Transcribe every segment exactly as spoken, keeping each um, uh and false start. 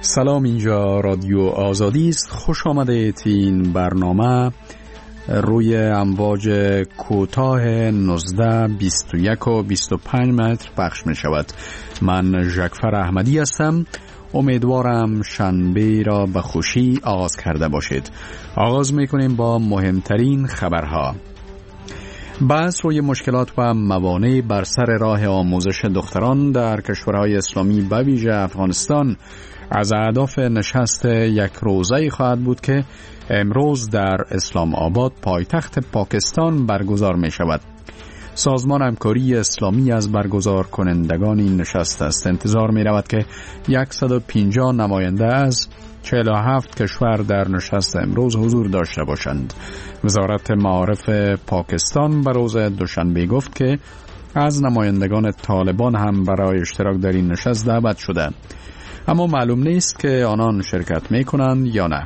سلام، اینجا رادیو آزادی است. خوش آمدید. این برنامه روی امواج کوتاه نوزده، بیست و یک و بیست و پنج متر پخش می شود. من ژکفر احمدی هستم. امیدوارم شنبه را به خوشی آغاز کرده باشید. آغاز می کنیم با مهمترین خبرها. بحث روی مشکلات و موانع بر سر راه آموزش دختران در کشورهای اسلامی به ویژه افغانستان از اهداف نشست یک روزه خواهد بود که امروز در اسلام آباد پایتخت پاکستان برگزار می شود. سازمان همکاری اسلامی از برگزار کنندگان این نشست است. انتظار می رود که صد و پنجاه نماینده از چهل و هفت کشور در نشست امروز حضور داشته باشند. وزارت معارف پاکستان به روز دوشنبه گفت که از نمایندگان طالبان هم برای اشتراک در این نشست دعوت شده، اما معلوم نیست که آنان شرکت می کنند یا نه.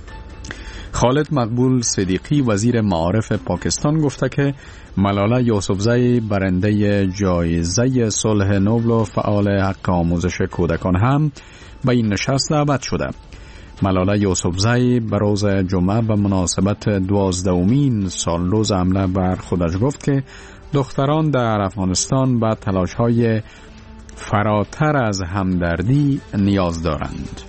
خالد مقبول صدیقی وزیر معارف پاکستان گفته که ملاله یوسفزی برنده جایزه صلح نوبل و فعال حق آموزش کودکان هم به این نشست دعوت شده. ملاله یوسفزی به روز جمعه به مناسبت دوازدهمین سالروز حمله بر خودش گفت که دختران در افغانستان به تلاش‌های فراتر از همدردی نیاز دارند.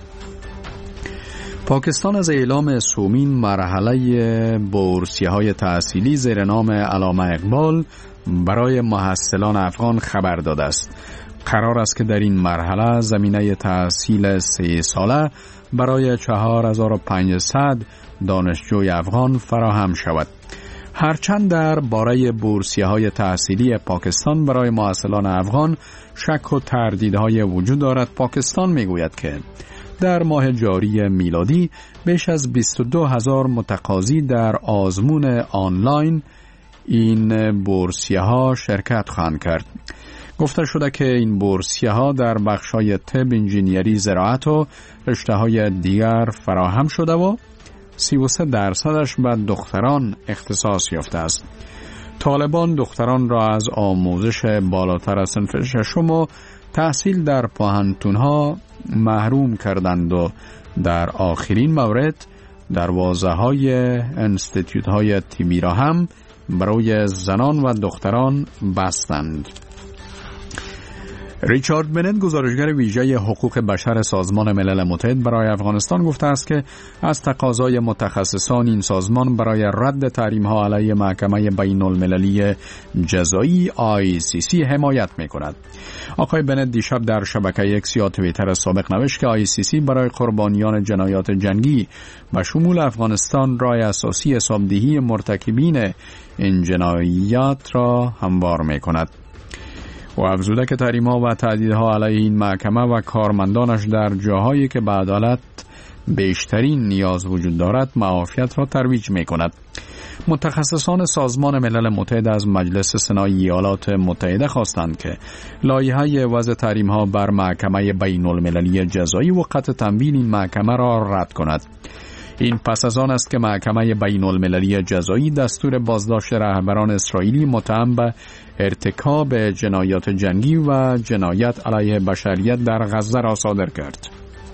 پاکستان از اعلام سومین مرحله بورسیه‌های تحصیلی زیر نام علامه اقبال برای محصلان افغان خبر داده است. قرار است که در این مرحله زمینه تحصیل سه ساله برای چهار هزار و پانصد دانشجوی افغان فراهم شود. هرچند در باره بورسیه‌های تحصیلی پاکستان برای محصلان افغان شک و تردیدهای وجود دارد، پاکستان میگوید که در ماه جاری میلادی بیش از بیست و دو هزار متقاضی در آزمون آنلاین این بورسیه‌ها شرکت خواهند کرد. گفته شده که این بورسیه‌ها در بخش‌های طب، انجینیری، زراعت و رشته‌های دیگر فراهم شده و سی و سه درصدش به دختران اختصاص یافته است. طالبان دختران را از آموزش بالاتر از صنف ششم و تحصیل در پوهنتون‌ها محروم کردند و در آخرین مورد دروازه‌های انستیتیوت‌های طبی را هم برای زنان و دختران بستند. ریچارد بنت، گزارشگر ویژه حقوق بشر سازمان ملل متحد برای افغانستان، گفته است که از تقاضای متخصصان این سازمان برای رد تحریم‌ها علیه محکمه بین‌المللی جزایی آی سی سی حمایت می‌کند. آقای بنت دیشب در شبکه اکس یا توییتر سابق نوشت که آی سی سی برای قربانیان جنایات جنگی به شمول افغانستان راه اساسی حسابدهی مرتکبین این جنایات را هموار می‌کند. و افزوده که تحریم‌ها و تهدیدها علیه این محکمه و کارمندانش در جاهایی که به عدالت بیشترین نیاز وجود دارد معافیت را ترویج می‌کند. متخصصان سازمان ملل متحد از مجلس سنای ایالات متحده خواستند که لایحه وضع تحریم‌ها بر محکمه بین‌المللی جزایی و قطع تمویل این محکمه را رد کند. این پس از آن است که محکمه بین‌المللی جزایی دستور بازداشت رهبران اسرائیلی متهم به ارتکاب جنایات جنگی و جنایت علیه بشریت در غزه را صادر کرد.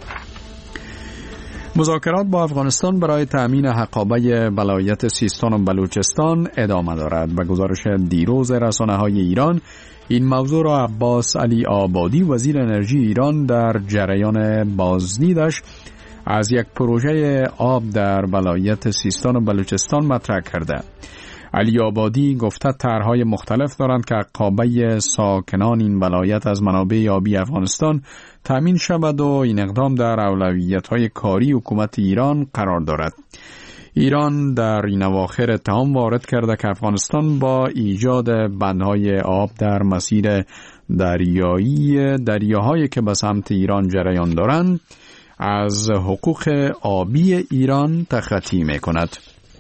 مذاکرات با افغانستان برای تأمین حقابه ولایت سیستان و بلوچستان ادامه دارد. به گزارش دیروز رسانه‌های ایران، این موضوع را عباس علی آبادی وزیر انرژی ایران در جریان بازدیدش از یک پروژه آب در ولایت سیستان و بلوچستان مطرح کرده. علی آبادی گفته طرح‌های مختلف دارند که حقابه ساکنان این ولایت از منابع آبی افغانستان تامین شود و این اقدام در اولویت‌های کاری حکومت ایران قرار دارد. ایران در این اواخر اتهام وارد کرده که افغانستان با ایجاد بندهای آب در مسیر دریایی دریاهایی که به سمت ایران جریان دارند از حقوق آبی ایران تخطی می‌کند.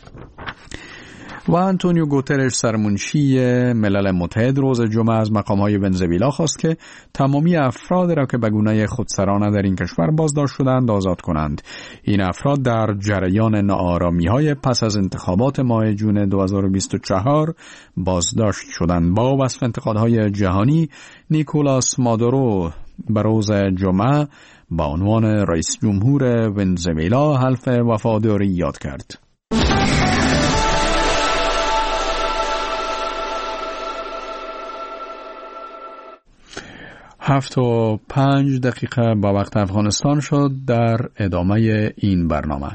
و آنتونیو گوترش، سرمنشی ملل متحد، روز جمعه از مقام‌های ونزوئلا خواست که تمامی افراد را که به گونه خودسرانه در این کشور بازداشت شدند آزاد کنند. این افراد در جریان ناآرامی‌های پس از انتخابات ماه جون دو هزار و بیست و چهار بازداشت شدند. با وصف انتقادهای جهانی، نیکولاس مادورو به روز جمعه با عنوان رئیس جمهور ونزوئلا حلف وفاداری یاد کرد. هفت و پنج دقیقه با وقت افغانستان شد. در ادامه این برنامه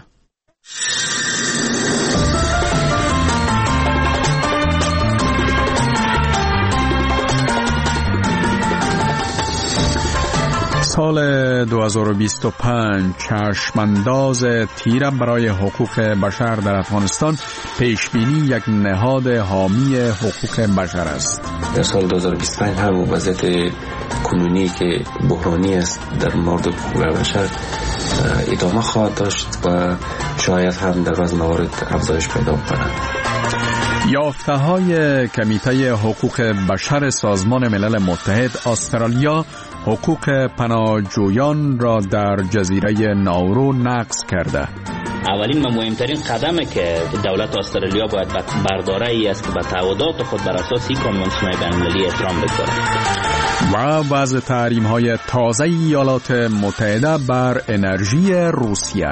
سال دو هزار و بیست و پنج چشمانداز تیر برای حقوق بشر در افغانستان پیشبینی یک نهاد حامی حقوق بشر است. در سال دو هزار و بیست و پنج هم وضعیت کنونی که بحرانی است در مورد حقوق بشر ادامه خواهد داشت و شاید هم در بعض موارد افزایش پیدا کند. یافته های کمیته حقوق بشر سازمان ملل متحد استرالیا حقوق پناهجویان را در جزیره ناورو نقض کرده. اولین و مهمترین قدمی که دولت استرالیا باید برداره ای است که به تعهدات خود بر اساس کنوانسیون بین‌المللی احترام بگذارد. و وضع تحریم های تازه ایالات متحده بر انرژی روسیه.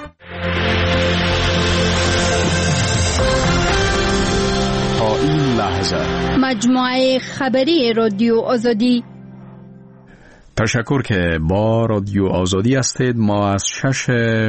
تا این لحظه مجموعه خبری رادیو آزادی. تشکر که با رادیو آزادی هستید. ما از شش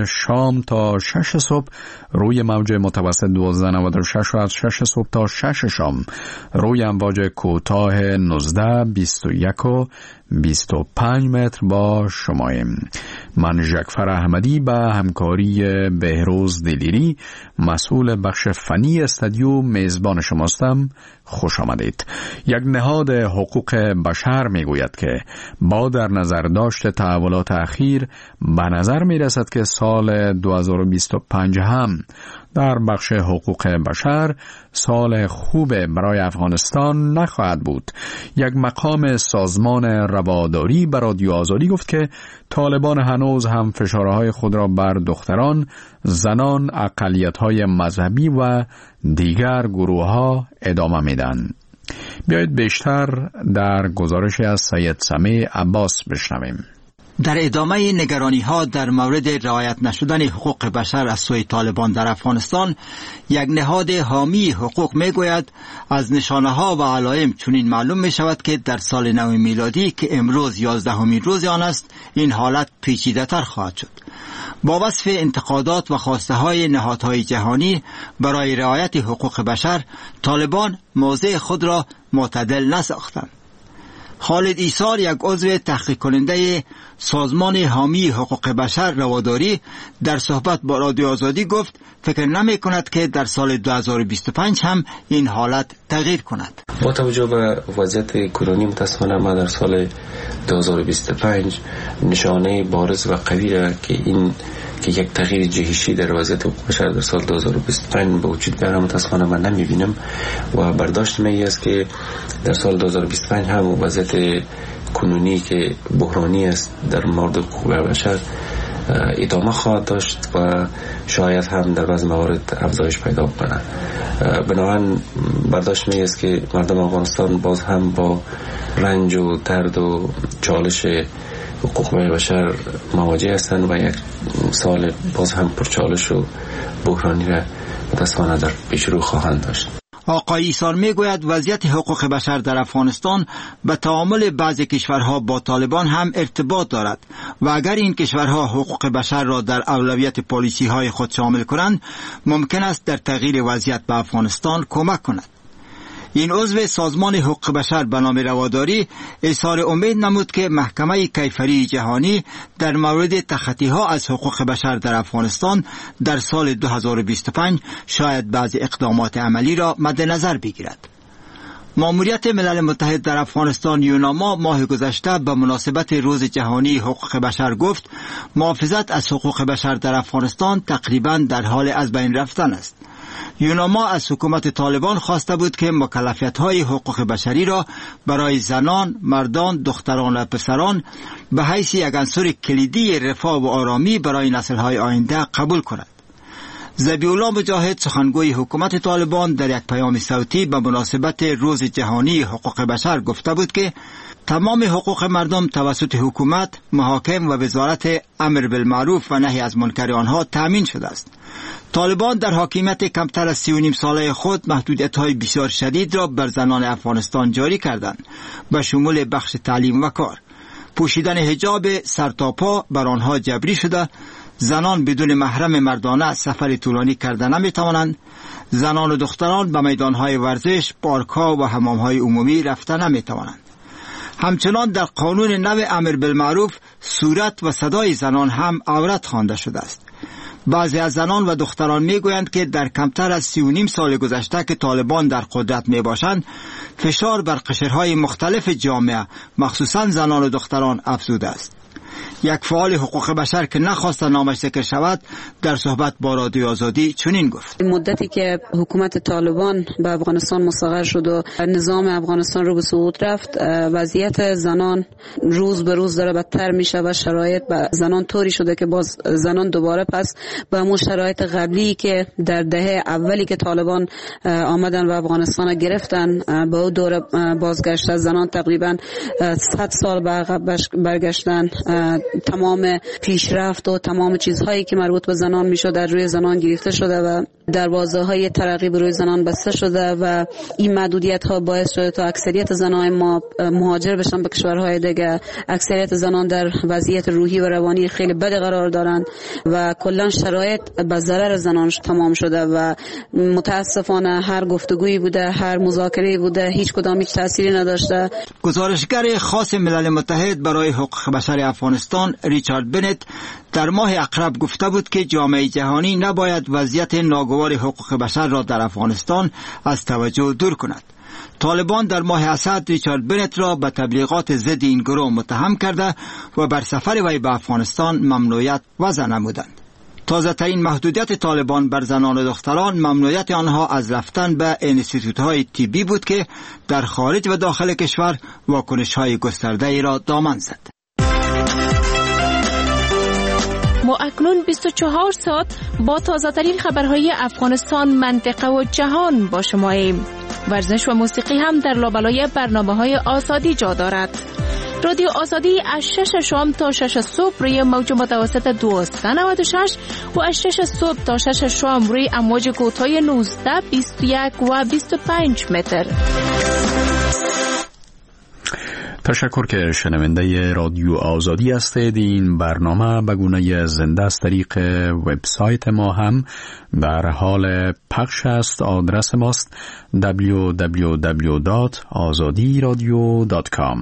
شام تا شش صبح روی موج متوسط دوازده نود و شش و از شش صبح تا شش شام روی امواج کوتاه نوزده بیست و یک و بیست و پنج متر با شماییم. من ژکفر احمدی به همکاری بهروز دلیری مسئول بخش فنی استودیو میزبان شماستم. خوش آمدید. یک نهاد حقوق بشر میگوید که با در نظر داشت تحولات اخیر به نظر می رسد که سال دو هزار و بیست و پنج هم در بخش حقوق بشر سال خوب برای افغانستان نخواهد بود. یک مقام سازمان رواداری به رادیو آزادی گفت که طالبان هنوز هم فشارهای خود را بر دختران، زنان، اقلیت‌های مذهبی و دیگر گروه‌ها ادامه میدن. بیایید بیشتر در گزارشی از سید سمیع عباس بشنویم. در ادامه نگرانی ها در مورد رعایت نشدن حقوق بشر از سوی طالبان در افغانستان، یک نهاد حامی حقوق می گوید از نشانه ها و علائم چنین معلوم می شود که در سال نو میلادی که امروز یازدهمین روز آن است، این حالت پیچیده تر خواهد شد. با وصف انتقادات و خواسته های نهادهای جهانی برای رعایت حقوق بشر، طالبان موضع خود را معتدل نساختند. خالد ایسار، یک عضو تحقیق کننده سازمان حامی حقوق بشر رواداری، در صحبت با رادیو آزادی گفت فکر نمی کند که در سال دو هزار و بیست و پنج هم این حالت تغییر کند. با توجه به وضعیت کنونی متاسفانه ما در سال دو هزار و بیست و پنج نشانه بارز و قوی را که این که یک تغییر جهشی در وضعیت حقوق بشر در سال دو هزار و بیست و پنج به وجود بیاره متاسفانه من نمیبینم و برداشت می است که در سال دو هزار و بیست و پنج هم وضعیت کنونی که بحرانی است در مورد حقوق بشر ادامه خواهد داشت و شاید هم در بعض موارد افزایش پیدا کنه. بنابراین برداشت می است که مردم افغانستان باز هم با رنج و درد و چالش حقوق بشر مواجه هستند و یک سال باز هم پرچالش و بحرانی را متاسفانه در پیش رو خواهند داشت. آقای ایسار می گوید وضعیت حقوق بشر در افغانستان به تعامل بعضی کشورها با طالبان هم ارتباط دارد و اگر این کشورها حقوق بشر را در اولویت پالیسی های خود شامل کنند، ممکن است در تغییر وضعیت به افغانستان کمک کند. این عضو سازمان حقوق بشر به نام رواداری اظهار امید نمود که محکمه کیفری جهانی در مورد تخطی ها از حقوق بشر در افغانستان در سال دو هزار و بیست و پنج شاید بعضی اقدامات عملی را مد نظر بگیرد. ماموریت ملل متحد در افغانستان یوناما ماه گذشته به مناسبت روز جهانی حقوق بشر گفت محافظت از حقوق بشر در افغانستان تقریبا در حال از بین رفتن است. یوناما از حکومت طالبان خواسته بود که مکلفیت‌های حقوق بشری را برای زنان، مردان، دختران و پسران به حیث یک عنصر کلیدی رفاه و آرامی برای نسل‌های آینده قبول کند. ذبیح‌الله مجاهد سخنگوی حکومت طالبان در یک پیام صوتی به مناسبت روز جهانی حقوق بشر گفته بود که تمام حقوق مردم توسط حکومت، محاکم و وزارت امر بالمعروف و نهی از منکر آنها تامین شده است. طالبان در حاکمیت کمتر از سی و نیم ساله خود محدودیت‌های بسیار شدید را بر زنان افغانستان جاری کردند، به شمول بخش تعلیم و کار. پوشیدن حجاب سر تا پا بر آنها جبری شده، زنان بدون محرم مردانه سفر طولانی کرده نمی توانند، زنان و دختران به میدانهای ورزش، پارک‌ها و حمام‌های عمومی رفته نمی توانند. همچنان در قانون نو امر بالمعروف صورت و صدای زنان هم عورت خوانده شده است. بعضی از زنان و دختران می گویند که در کمتر از سی و نیم سال گذشته که طالبان در قدرت می باشند، فشار بر قشرهای مختلف جامعه مخصوصا زنان و دختران افزوده است. یک فعال حقوق بشر که نخواست نامش ذکر شود در صحبت با رادیو آزادی چنین گفت: مدتی که حکومت طالبان به افغانستان مستقر شد و نظام افغانستان رو به سقوط رفت، وضعیت زنان روز به روز داره بدتر میشه و شرایط به زنان طوری شده که باز زنان دوباره پس به همون شرایط قبلی که در دهه اولی که طالبان آمدن و افغانستان گرفتن به اون دوره بازگشت. زنان تقریبا صد سال به عقب برگشتن. تمام پیشرفت و تمام چیزهایی که مربوط به زنان میشد در روی زنان گرفته شده و دروازه‌های ترقی به روی زنان بسته شده و این محدودیت‌ها باعث شده تا اکثریت زنان ما مهاجر بشن به کشورهای دیگه. اکثریت زنان در وضعیت روحی و روانی خیلی بد قرار دارند و کلا شرایط به ضرر زنان تمام شده و متاسفانه هر گفتگویی بوده، هر مذاکره‌ای بوده، هیچ کدام هیچ تأثیری نداشته. گزارشگر خاص ملل متحد برای حقوق بشر افغانستان ریچارد بنت در ماه اقرب گفته بود که جامعه جهانی نباید وضعیت ناگوار حقوق بشر را در افغانستان از توجه دور کند. طالبان در ماه اسد ریچارد بنت را به تبلیغات ضد این گروه متهم کرده و بر سفر وی به افغانستان ممنوعیت وضع نمودند. تازه ترین محدودیت طالبان بر زنان و دختران ممنوعیت آنها از رفتن به انستیتوت‌های طبی بود که در خارج و داخل کشور واکنش‌های گسترده‌ای را دامن زد. ما اکنون بیست و چهار ساعت با تازه ترین خبرهای افغانستان، منطقه و جهان با شماییم. ورزش و موسیقی هم در لابلای برنامه‌های آزادی جا دارد. رادیو آزادی از شش شام تا شش صبح روی موج متوسط دویست و نود و شش و از شش صبح تا شش شام روی امواج کوتاه نوزده، بیست و یک و بیست و پنج متر. تشکر که شنونده رادیو آزادی هستید. این برنامه به گونه زنده از طریق وبسایت ما هم در حال پخش است. آدرس ماست دبلیو دبلیو دبلیو دات آزادی رادیو دات کام.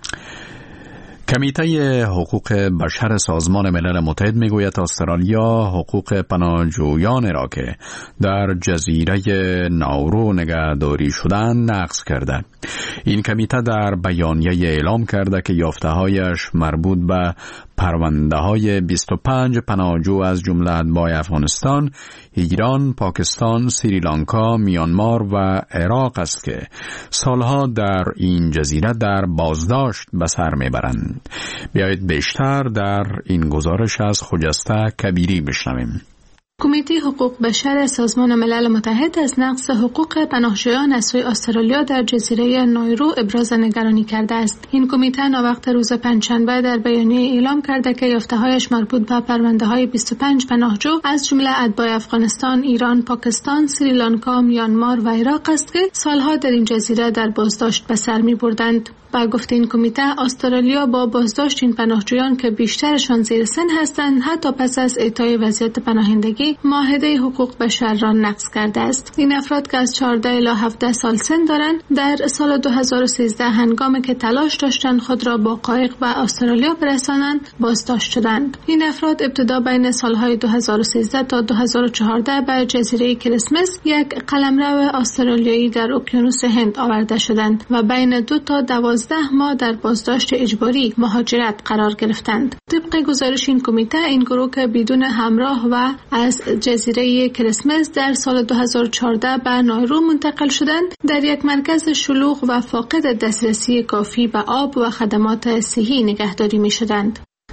کمیته حقوق بشر سازمان ملل متحد میگوید استرالیا حقوق پناهجویان را که در جزیره ناورو نگهداری شدند نقض کرده. این کمیته در بیانیه اعلام کرده که یافته‌هایش مربوط به پرونده‌های بیست و پنج پناهجو از جمله اتباع افغانستان، ایران، پاکستان، سریلانکا، میانمار و عراق است که سالها در این جزیره در بازداشت به سر میبرند. بیایید بیشتر در این گزارش از خجسته کبیری بشنویم. کمیته حقوق بشر سازمان ملل متحد از نقض حقوق پناهجویان از سوی استرالیا در جزیره نایرو ابراز نگرانی کرده است. این کمیته ناوقت روز پنجشنبه در بیانیه اعلام کرده که یافته‌هایش مربوط به پرونده‌های بیست و پنج پناهجو از جمله اتباع افغانستان، ایران، پاکستان، سریلانکا، میانمار و عراق است که سالها در این جزیره در بازداشت به سر می‌بردند. با گفته این کمیته، استرالیا با بازداشت این پناهجویان که بیشترشان زیر سن هستند حتی پس از اعطای وضعیت پناهندگی معاهده حقوق بشر را نقض کرده است. این افراد که از چهارده الی هفده سال سن دارند در سال دو هزار و سیزده هنگامی که تلاش داشتند خود را با قایق به استرالیا برسانند بازداشت شدند. این افراد ابتدا بین سالهای دو هزار و سیزده تا دو هزار و چهارده به جزیره کریسمس، یک قلمرو استرالیایی در اقیانوس هند آورده شدند و بین دو تا دوازده ماه در بازداشت اجباری مهاجرت قرار گرفتند. طبق گزارش این کمیته، این گروه که بدون همراه و از جزیره کریسمس در سال دو هزار و چهارده به نایرو منتقل شدند، در یک مرکز شلوغ و فاقد دسترسی کافی به آب و خدمات صحی نگهداری می شدند.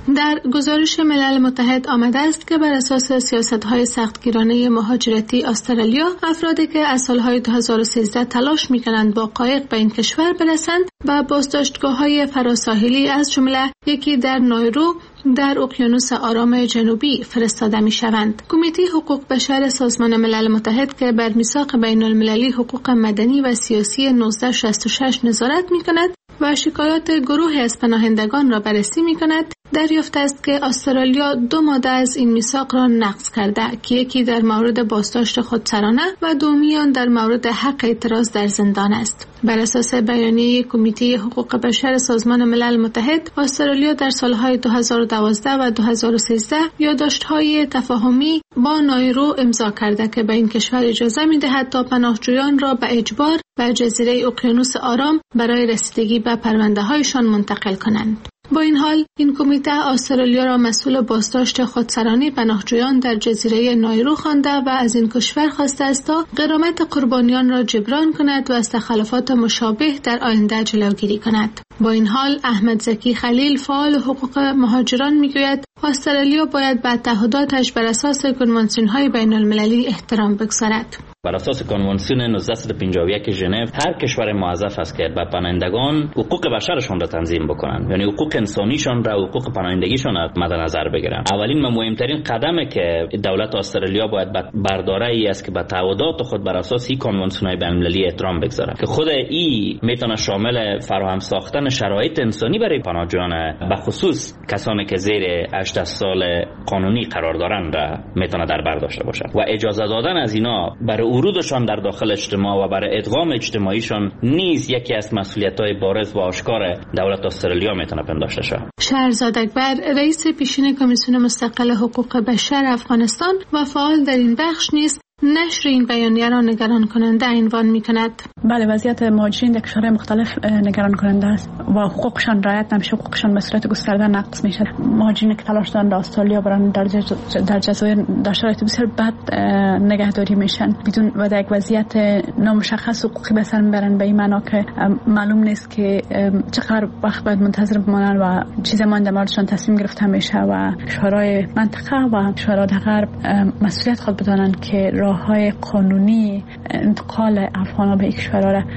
در گزارش ملل متحد آمده است که بر اساس سیاست‌های سختگیرانه مهاجرتی استرالیا، افرادی که از سال‌های دو هزار و سیزده تلاش می‌کنند با قایق به این کشور برسند و بازداشتگاه‌های فراساحلی از جمله یکی در نایرو در اقیانوس آرام جنوبی فرستاده می‌شوند. کمیته حقوق بشر سازمان ملل متحد که بر میثاق بین‌المللی حقوق مدنی و سیاسی نوزده شصت و شش نظارت می‌کند و شکایات گروهی از پناهندگان را بررسی می‌کند، دریافت است که استرالیا دو ماده از این میثاق را نقض کرده که یکی در مورد بازداشت خودسرانه و دومی آن در مورد حق اعتراض در زندان است. بر اساس بیانیه کمیته حقوق بشر سازمان ملل متحد، استرالیا در سالهای دو هزار و دوازده و دو هزار و سیزده یادداشت‌های تفاهمی با نایرو امضا کرده که به این کشور اجازه می‌دهد تا پناهجویان را به اجبار به جزیره اقیانوس آرام برای رسیدگی به پرونده‌هایشان منتقل کنند. با این حال، این کمیته استرالیا را مسئول بازداشت خودسرانه پناهجویان در جزیره نایرو خوانده و از این کشور خواسته است تا غرامت قربانیان را جبران کند و از تخلفات مشابه در آینده جلوگیری کند. با این حال، احمد زکی خلیل، فعال حقوق مهاجران، میگوید استرالیا باید به تعهداتش بر اساس کنوانسیون‌های بین‌المللی احترام بگذارد. بر اساس کنوانسیون نوزده و پنجاه و یک ژنو، هر کشور موظف است که به پناهندگان حقوق بشرشان را تنظیم بکنند، یعنی حقوق انسانیشان را، حقوق پناهندگیشان را مد نظر بگیرند. اولین و مهمترین قدمی که دولت استرالیا باید برداره ای است که به تعهدات خود بر اساس این کنوانسیون بین‌المللی احترام بگذارد که خود این میتونه شامل فراهم ساختن شرایط انسانی برای پناهجویان، به خصوص کسانی که زیر هجده سال قانونی قرار دارند را میتونه در بر داشته باشد و اجازه دادن از اینا برای ورودشان در داخل اجتماع و برای ادغام اجتماعیشان نیز یکی از مسئولیت‌های بارز و آشکار دولت استرالیا میتونه پنداشته شود. شهرزاد اکبر، رئیس پیشین کمیسیون مستقل حقوق بشر افغانستان و فعال در این بخش نیز نشر این بیانیه را نگران کننده عنوان می‌کند. بله، وضعیت مهاجرین در کشورهای مختلف نگران کننده است و حقوقشان رعایت نمیشه، حقوقشان به صورت گسترده نقض میشه. مهاجرین که تلاش دارند در استرالیا برن در در جزایر در شرایط بسیار بد نگهداری میشن بدون و در یک وضعیت نامشخص حقوقی به سر میبرن، به این معنا که معلوم نیست که چقدر وقت باید منتظر بمانن و چه زمان در موردشان تصمیم گرفته میشه و کشورهای منطقه و کشورهای غرب مسئولیت خود بدانند که راه‌های قانونی انتقال افغان‌ها به کشورها را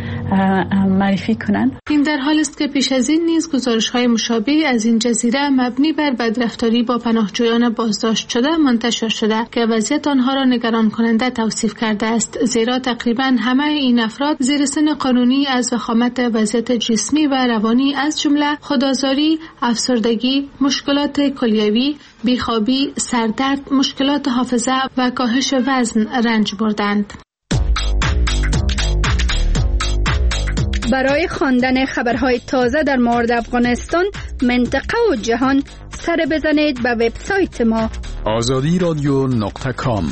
معرفی کنند. این در حال است که پیش از این نیز گزارش‌های مشابه از این جزیره مبنی بر بدرفتاری با پناهجویان بازداشت شده منتشر شده که وضعیت آنها را نگران کننده توصیف کرده است، زیرا تقریباً همه این افراد زیر سن قانونی از وخامت وضعیت جسمی و روانی از جمله خودآزاری، افسردگی، مشکلات کلیوی، بیخوابی، سردرد، مشکلات حافظه و کاهش وزن رنج بردند. برای خواندن خبرهای تازه در مورد افغانستان، منطقه و جهان، سر بزنید به وبسایت ما آزادی رادیو نقطه کام.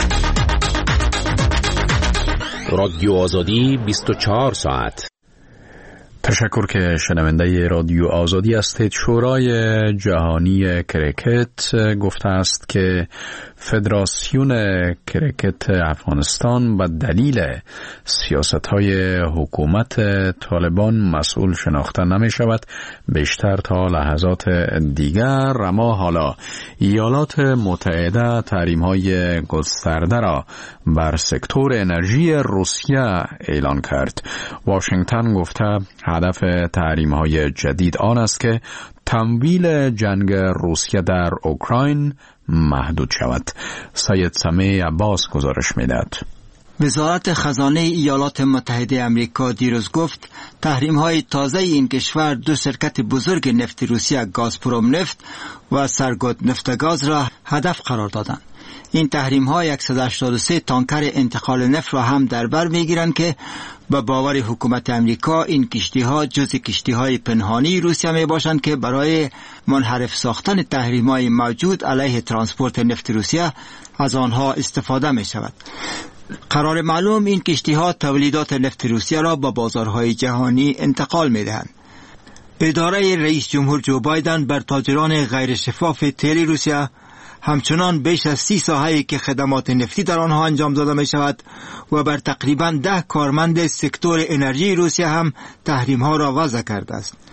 رادیو آزادی بیست و چهار ساعت. تشکر که شنونده رادیو آزادی هستید. شورای جهانی کرکت گفته است که فدراسیون کرکت افغانستان به دلیل سیاست‌های حکومت طالبان مسئول شناخته نمی شود بیشتر تا لحظات دیگر. اما حالا ایالات متحده تحریم‌های گسترده را بر سکتور انرژی روسیه اعلان کرد. واشنگتن گفته هدف تحریم‌های جدید آن است که تمویل جنگ روسیه در اوکراین محدود شود. سید سمیع عباس گزارش می‌دهد. وزارت خزانه ایالات متحده آمریکا دیروز گفت تحریم‌های تازه این کشور دو شرکت بزرگ نفت روسیه، گازپروم نفت و سرگود نفتگاز را هدف قرار دادند. این تحریم‌ها صد و هشتاد و سه تانکر انتقال نفت را هم در بر می‌گیرند که به باور حکومت امریکا این کشتی‌ها جزء کشتی‌های پنهانی روسیه می‌باشند که برای منحرف ساختن تحریم‌های موجود علیه ترانسپورت نفت روسیه از آنها استفاده می‌شود. قرار معلوم این کشتی‌ها تولیدات نفت روسیه را به بازارهای جهانی انتقال می‌دهند. اداره رئیس جمهور جو بایدن بر تاجران غیر شفاف تیل روسیه همچنان بیش از سی ساحه‌ای که خدمات نفتی در آنها انجام داده می شود و بر تقریباً ده کارمند سکتور انرژی روسیه هم تحریم ها را وضع کرده است.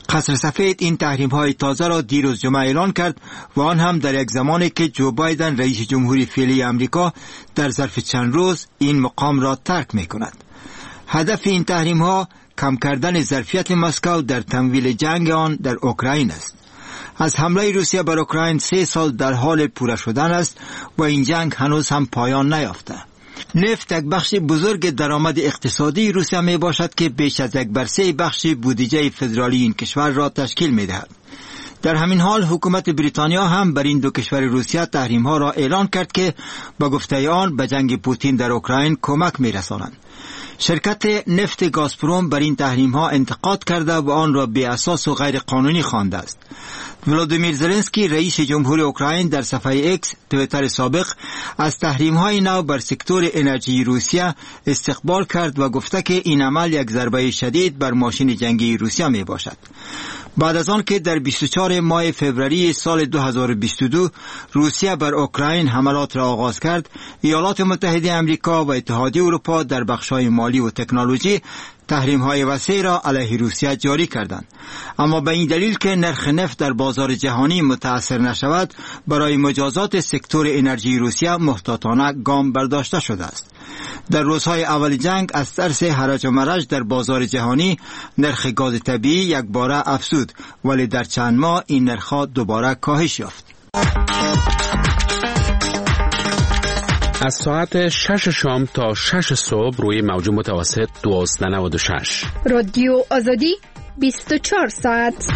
قصر سفید این تحریم های تازه را دیروز جمعه اعلان کرد و آن هم در یک زمانی که جو بایدن رئیس جمهوری فعلی امریکا در ظرف چند روز این مقام را ترک می کند. هدف این تحریم ها کم کردن ظرفیت مسکو در تمویل جنگ آن در اوکراین است. از حمله روسیه بر اوکراین سه سال در حال پوره شدن است و این جنگ هنوز هم پایان نیافته. نفت یک بخش بزرگ درآمد اقتصادی روسیه می باشد که بیش از یک بر سه بخش بودجه فدرالی این کشور را تشکیل می دهد. در همین حال حکومت بریتانیا هم بر این دو کشور روسیه تحریم ها را اعلان کرد که با گفته آن به جنگ پوتین در اوکراین کمک می رسانند. شرکت نفت گازپروم بر این تحریم ها انتقاد کرده و آن را بی اساس و غیر قانونی خوانده است. ولادیمیر زلنسکی رئیس جمهور اوکراین در صفحه اکس توییتر سابق از تحریم های نو بر سکتور انرژی روسیه استقبال کرد و گفته که این عمل یک ضربه شدید بر ماشین جنگی روسیه می باشد. بعد از آن که در بیست و چهارم ماه فوریه سال دو هزار و بیست و دو روسیه بر اوکراین حملات را آغاز کرد، ایالات متحده آمریکا و اتحادیه اروپا در بخش‌های مالی و تکنولوژی تحریم‌های وسیع را علیه روسیه جاری کردند. اما به این دلیل که نرخ نفت در بازار جهانی متأثر نشود، برای مجازات سکتور انرژی روسیه محتاطانه گام برداشته شده است. در روزهای اول جنگ از ترس هرج و مرج در بازار جهانی نرخ گاز طبیعی یک باره افزود، ولی در چند ماه این نرخ‌ها دوباره کاهش یافت. از ساعت شش شام تا شش صبح روی موج متوسط دویست و نود و شش. رادیو آزادی بیست و چهار ساعت.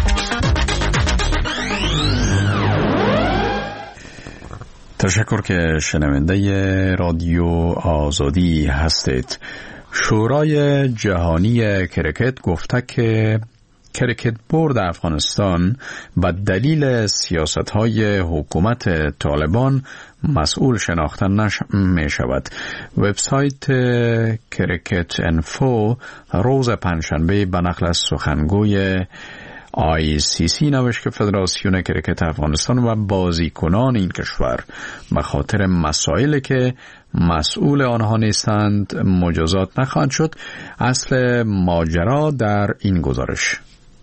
تشکر که شنونده رادیو آزادی هستید. شورای جهانی کرکت گفته که کرکت بورد افغانستان به دلیل سیاست‌های حکومت طالبان مسئول شناخته نمی شود. وبسایت کرکت انفو روز پنجشنبه به نقل از سخنگوی آی سی سی نوشت که فدراسیون کرکت افغانستان و بازیکنان این کشور به خاطر مسائلی که مسئول آنها نیستند مجازات نخواهند شد. اصل ماجرا در این گزارش.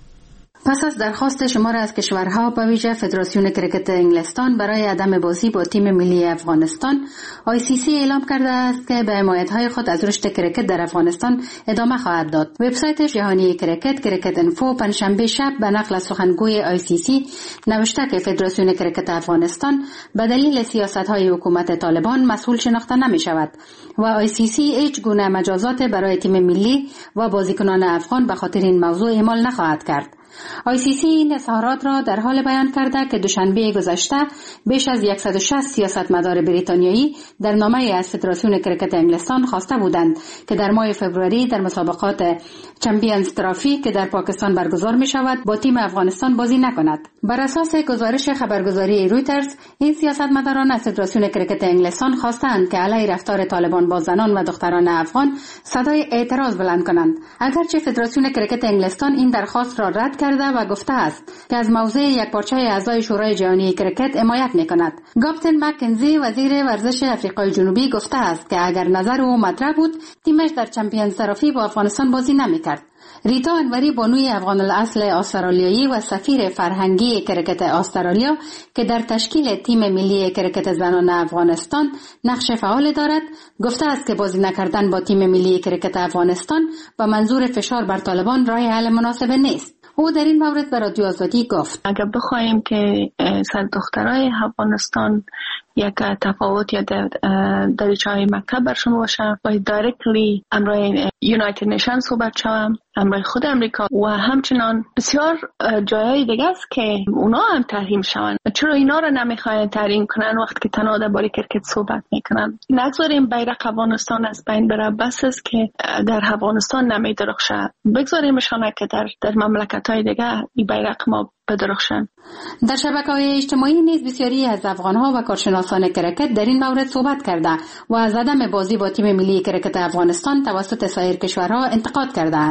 پس از درخواست شمار از کشورها به ویژه فدراسیون کرکت انگلستان برای عدم بازی با تیم ملی افغانستان، آی سی سی اعلام کرده است که به حمایت‌های خود از رشد کرکت در افغانستان ادامه خواهد داد. وبسایت جهانی کرکت کرکت انفو پنجشنبه شب به نقل از سخنگوی آی سی سی نوشته که فدراسیون کرکت افغانستان به دلیل سیاست‌های حکومت طالبان مسئول شناخته نمی‌شود و آی سی سی هیچ گونه مجازات برای تیم ملی و بازیکنان افغان به خاطر این موضوع اعمال نخواهد کرد. آی سی سی این اظهارات را در حال بیان کرده که دوشنبه گذشته بیش از صد و شصت سیاستمدار بریتانیایی در نامه از فدراسیون کرکت انگلستان خواسته بودند که در ماه فوریه در مسابقات چمپیونز ترافی که در پاکستان برگزار می شود با تیم افغانستان بازی نکند. بر اساس گزارش خبرگزاری رویترز، این سیاستمداران از فدراسیون کرکت انگلستان خواستند که علیه رفتار طالبان با زنان و دختران افغان صدای اعتراض بلند کنند. اگرچه فدراسیون کرکت انگلستان این درخواست را رد کرده و گفته است که از موضع یک پارچه اعضای شورای جهانی کرکت حمایت می‌کند. گابتن مکنزی وزیر ورزش آفریقای جنوبی گفته است که اگر نظر او مطرح بود تیمش در چمپیونز ترافی با افغانستان بازی نمی‌کرد. ریتا انوری بانوی افغان الاصل استرالیایی و سفیر فرهنگی کرکت استرالیا که در تشکیل تیم ملی کرکت زنان افغانستان نقش فعال دارد، گفته است که بازی نکردن با تیم ملی کرکت افغانستان به منظور فشار بر طالبان راه حل مناسب نیست. او در این مورد به رادیو آزادی گفت: اگر بخوایم که صد دخترای افغانستان یک تفاوت یا در دریچه‌های مکتب برشون باشن و دایرکتلی امروی یونایتد نیشن صحبت شوم، امروی خود امریکا و همچنان بسیار جایهای دیگه است که اونا هم تحریم شون. چرا اینا رو نمیخواین تحریم کنن وقتی که تنها درباره کرکت صحبت میکنن؟ نگذاریم بیرق افغانستان از بین بره، بس است که در افغانستان نمیدرخشه، بگذاریمشان که در در مملکت‌های دیگه این بیرق ما بدرخشن. در شبکه‌های اجتماعی نیز بسیاری از افغان‌ها و کارشناسان کرکت در این مورد صحبت کرده و از عدم بازی با تیم ملی کرکت افغانستان توسط سایر کشورها انتقاد کردند.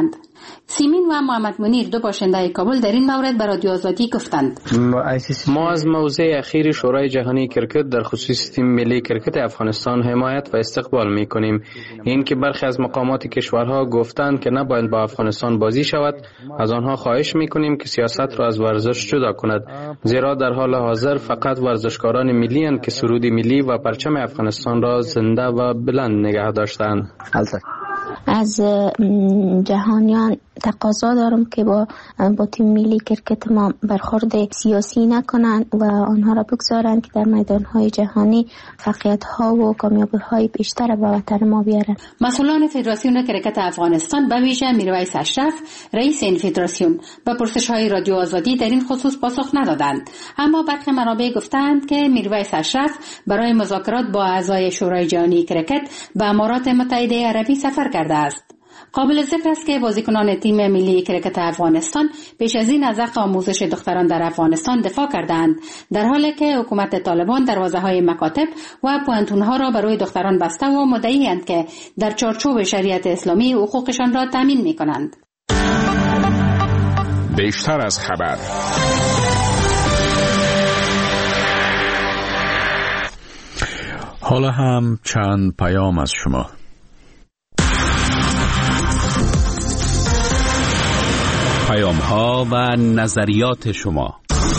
سیمین و محمد منیر دو باشنده کابل در این مورد به رادیو آزادی گفتند ما از موضع اخیر شورای جهانی کرکت در خصوص تیم ملی کرکت افغانستان حمایت و استقبال می‌کنیم. این که برخی از مقامات کشورها گفتند که نباید با افغانستان بازی شود، از آنها خواهش می‌کنیم که سیاست را از ورزش جدا کند، زیرا در حال حاضر فقط ورزشکاران ملی اند که سرود ملی و پرچم افغانستان را زنده و بلند نگه داشتند. از جهانیان تقاضا دارم که با با تیم ملی کرکت ما برخورد سیاسی نکنند و آنها را بگذارند که در میدان‌های جهانی فعالیت‌ها و کامیابی‌های بیشتر به وطن ما بیارند. مسئولان فدراسیون کرکت افغانستان به ویژه میرویس اشرف رئیس این فدراسیون به پرسش‌های رادیو آزادی در این خصوص پاسخ ندادند، اما برخی منابع گفتند که میرویس اشرف برای مذاکرات با اعضای شورای جهانی کرکت به امارات متحده عربی سفر کرده است. قابل ذکر است که بازیکنان تیم ملی کرکت افغانستان پیش از این از حق آموزش دختران در افغانستان دفاع کردند، در حالی که حکومت طالبان دروازه‌های مکاتب و پوهنتون‌ها را برای دختران بسته و مدعی‌اند که در چارچوب شریعت اسلامی حقوقشان را تامین می‌کنند. بیشتر از خبر. حالا هم چند پیام از شما. پیام ها و نظریات شما.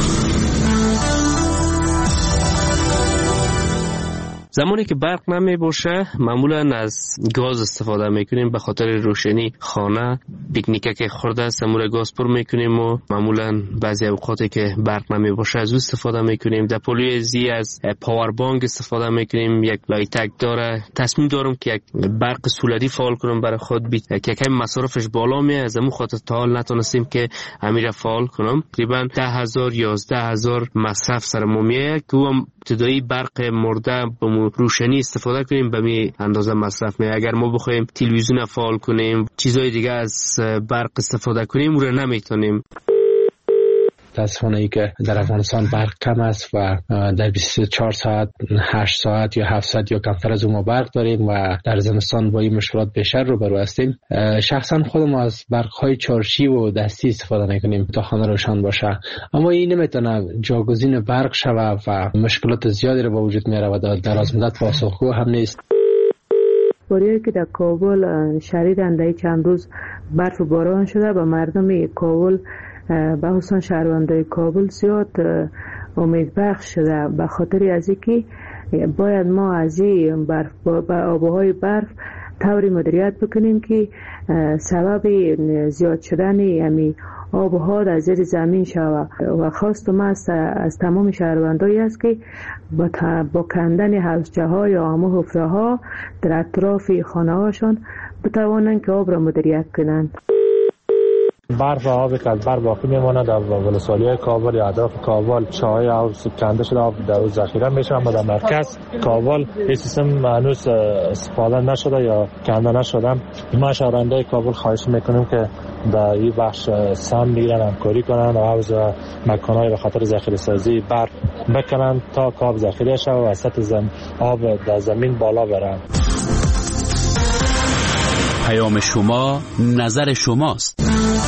زمانی که برق نمی باشه معمولا از گاز استفاده میکنیم به خاطر روشنی خانه، پیکنیکه که خورده سمور گاز پر میکنیم و معمولا بعضی اوقاتی که برق نمی باشه از او استفاده میکنیم. در پولوی زی از پاور بانک استفاده میکنیم، یک لایتک داره. تصمیم دارم که یک برق سولری فعال کنم برای خود، بی که کم مصرفش بالا می از امو خاطر تا حال نتونستیم که امیر فعال کنم. تقریبا ده هزار یازده هزار مصرف سر ما میاد که هم ابتدایی برق مرده به روشنی استفاده کنیم به می اندازه مصرف می. اگر ما بخوایم تلویزیون فعال کنیم، چیزای دیگه از برق استفاده کنیم، اون رو نمیتونیم. متاسفانه ای که در افغانستان برق کم است و در بیست و چهار ساعت هشت ساعت یا هفت ساعت یا کمتر از اون ما برق داریم و در زمستان با این مشکلات بیشتر روبرو هستیم. شخصا خودم از برق های چارشی و دستی استفاده میکنیم تا خانه روشن باشه، اما این نمیتونه جاگزین برق شوه و مشکلات زیادی رو به وجود میاره و در دراز مدت پاسخگو هم نیست. باریایی که در کابل شدیداً در چند روز برف و باران شده و مردم کابل به خصوص شهروندان کابل زیاد امید بخش شده، به خاطر از اینکه باید ما از این برف با آبهای برف طوری مدیریت بکنیم که سبب زیاد شدن یعنی آبها در زیر زمین شود و خواستم است از تمام شهروندایی است که با, با کندن حوضچه ها یا همه حفره ها در اطراف خانه هاشون بتوانند که آب را مدیریت کنند. برف و آبی که از بر باقی میمونه در ولسوالی کابل یا اطراف کابل، چاهای آب کنده شده آب در اون ذخیره میشه، اما در مرکز کابل این سیستم هنوز استفاده نشده یا کنده نشده. ما شهروندان کابل خواهش میکنیم که در این بخش سهم میگیرن، همکاری کنن و حوض و مکانهای به خاطر ذخیره سازی برف بکنن تا آب ذخیره شه و وسط زم آب در زمین بالا بره. پیام شما نظر شماست.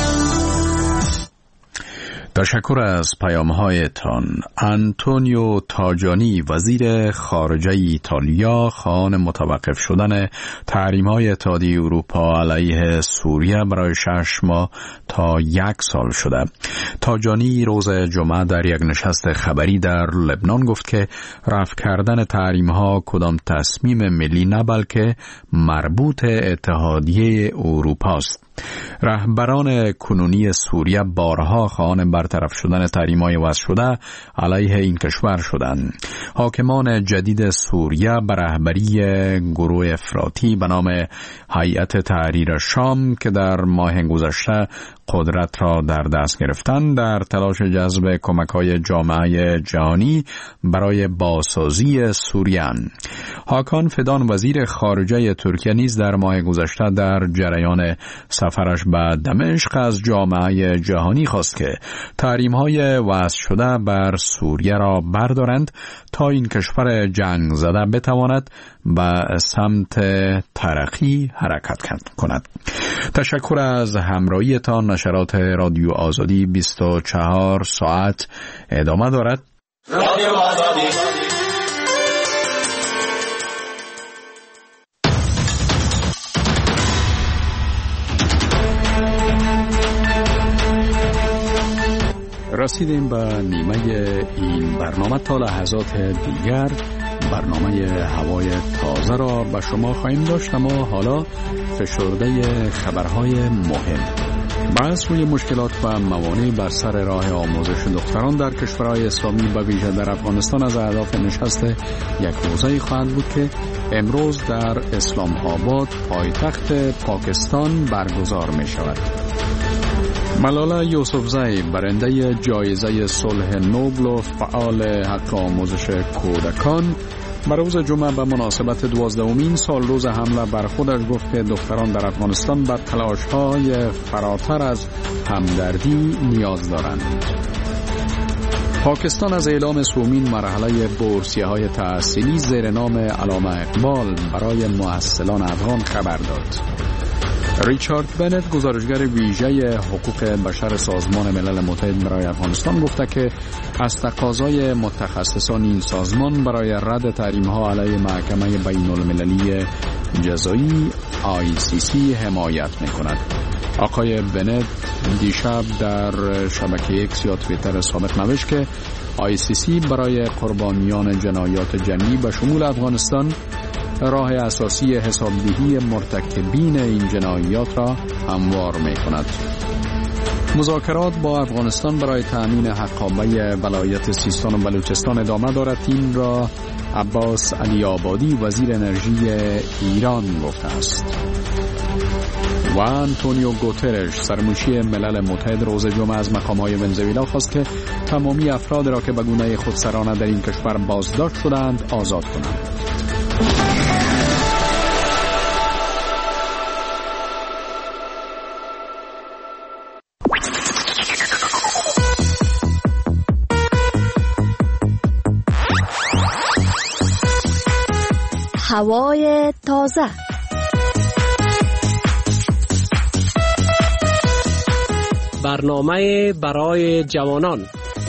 تشکر از پیام‌هایتان. آنتونیو تاجانی وزیر خارجه ایتالیا خواهان متوقف شدن تحریم‌های اتحادیه اروپا علیه سوریه برای شش ماه تا یک سال شده. تاجانی روز جمعه در یک نشست خبری در لبنان گفت که رفع کردن تحریم‌ها کدام تصمیم ملی نه بلکه مربوط اتحادیه اروپا است. رهبران کنونی سوریه بارها خواهان برطرف شدن تحریم‌های وضع شده علیه این کشور شدند. حاکمان جدید سوریه به رهبری گروه افراطی به نام هیئت تحریر شام که در ماه گذشته قدرت را در دست گرفتند در تلاش جذب کمک‌های جامعه جهانی برای بازسازی سوریه. هاکان فدان وزیر خارجه ترکیه نیز در ماه گذشته در جریان سفرش به دمشق از جامعه جهانی خواست که تحریم‌های وضع شده بر سوریه را بردارند تا این کشور جنگ زده بتواند به سمت ترقی حرکت کند. تشکر از همراهیتان. نشرات رادیو آزادی بیست و چهار ساعت ادامه دارد. رادیو آزادی. رسیدیم به نیمه این برنامه. تا لحظات دیگر برنامه هوای تازه را به شما خواهیم داشت، اما حالا فشرده خبرهای مهم. بحث روی مشکلات و موانع بر سر راه آموزش دختران در کشورهای اسلامی به ویژه در افغانستان از اهداف نشست یک روزه خواهد بود که امروز در اسلام آباد پایتخت پاکستان برگزار می شود. ملاله یوسفزی برنده جایزه صلح نوبل و فعال حق آموزش کودکان بر روز جمعه به مناسبت دوازدهمین سال روز حمله بر خودش گفت که دختران در افغانستان به تلاش‌های فراتر از همدردی نیاز دارند. پاکستان از اعلام سومین مرحله بورسیه‌های تحصیلی زیر نام علامه اقبال برای محصلان افغان خبر داد. ریچارد بنت گزارشگر ویژه حقوق بشر سازمان ملل متحد برای افغانستان گفته که از تقاضای متخصصان این سازمان برای رد تحریم‌ها علیه محکمه بین المللی جزایی آی سی سی حمایت می‌کند. آقای بنت دیشب در شبکه اکس یا توییتر سابق نوشت که آی سی سی برای قربانیان جنایات جنگی به شمول افغانستان راه اساسی حسابدهی مرتکبین این جنایات را هموار می کند. مذاکرات با افغانستان برای تأمین حقابه ولایت سیستان و بلوچستان ادامه دارد. این را عباس علی آبادی وزیر انرژی ایران گفته است. و انتونیو گوترش سرمنشی ملل متحد روز جمعه از مقام‌های ونزوئلا خواست که تمامی افراد را که به گونه خودسرانه در این کشور بازداشت شدند آزاد کنند. هوای تازه. برنامه برای جوانان.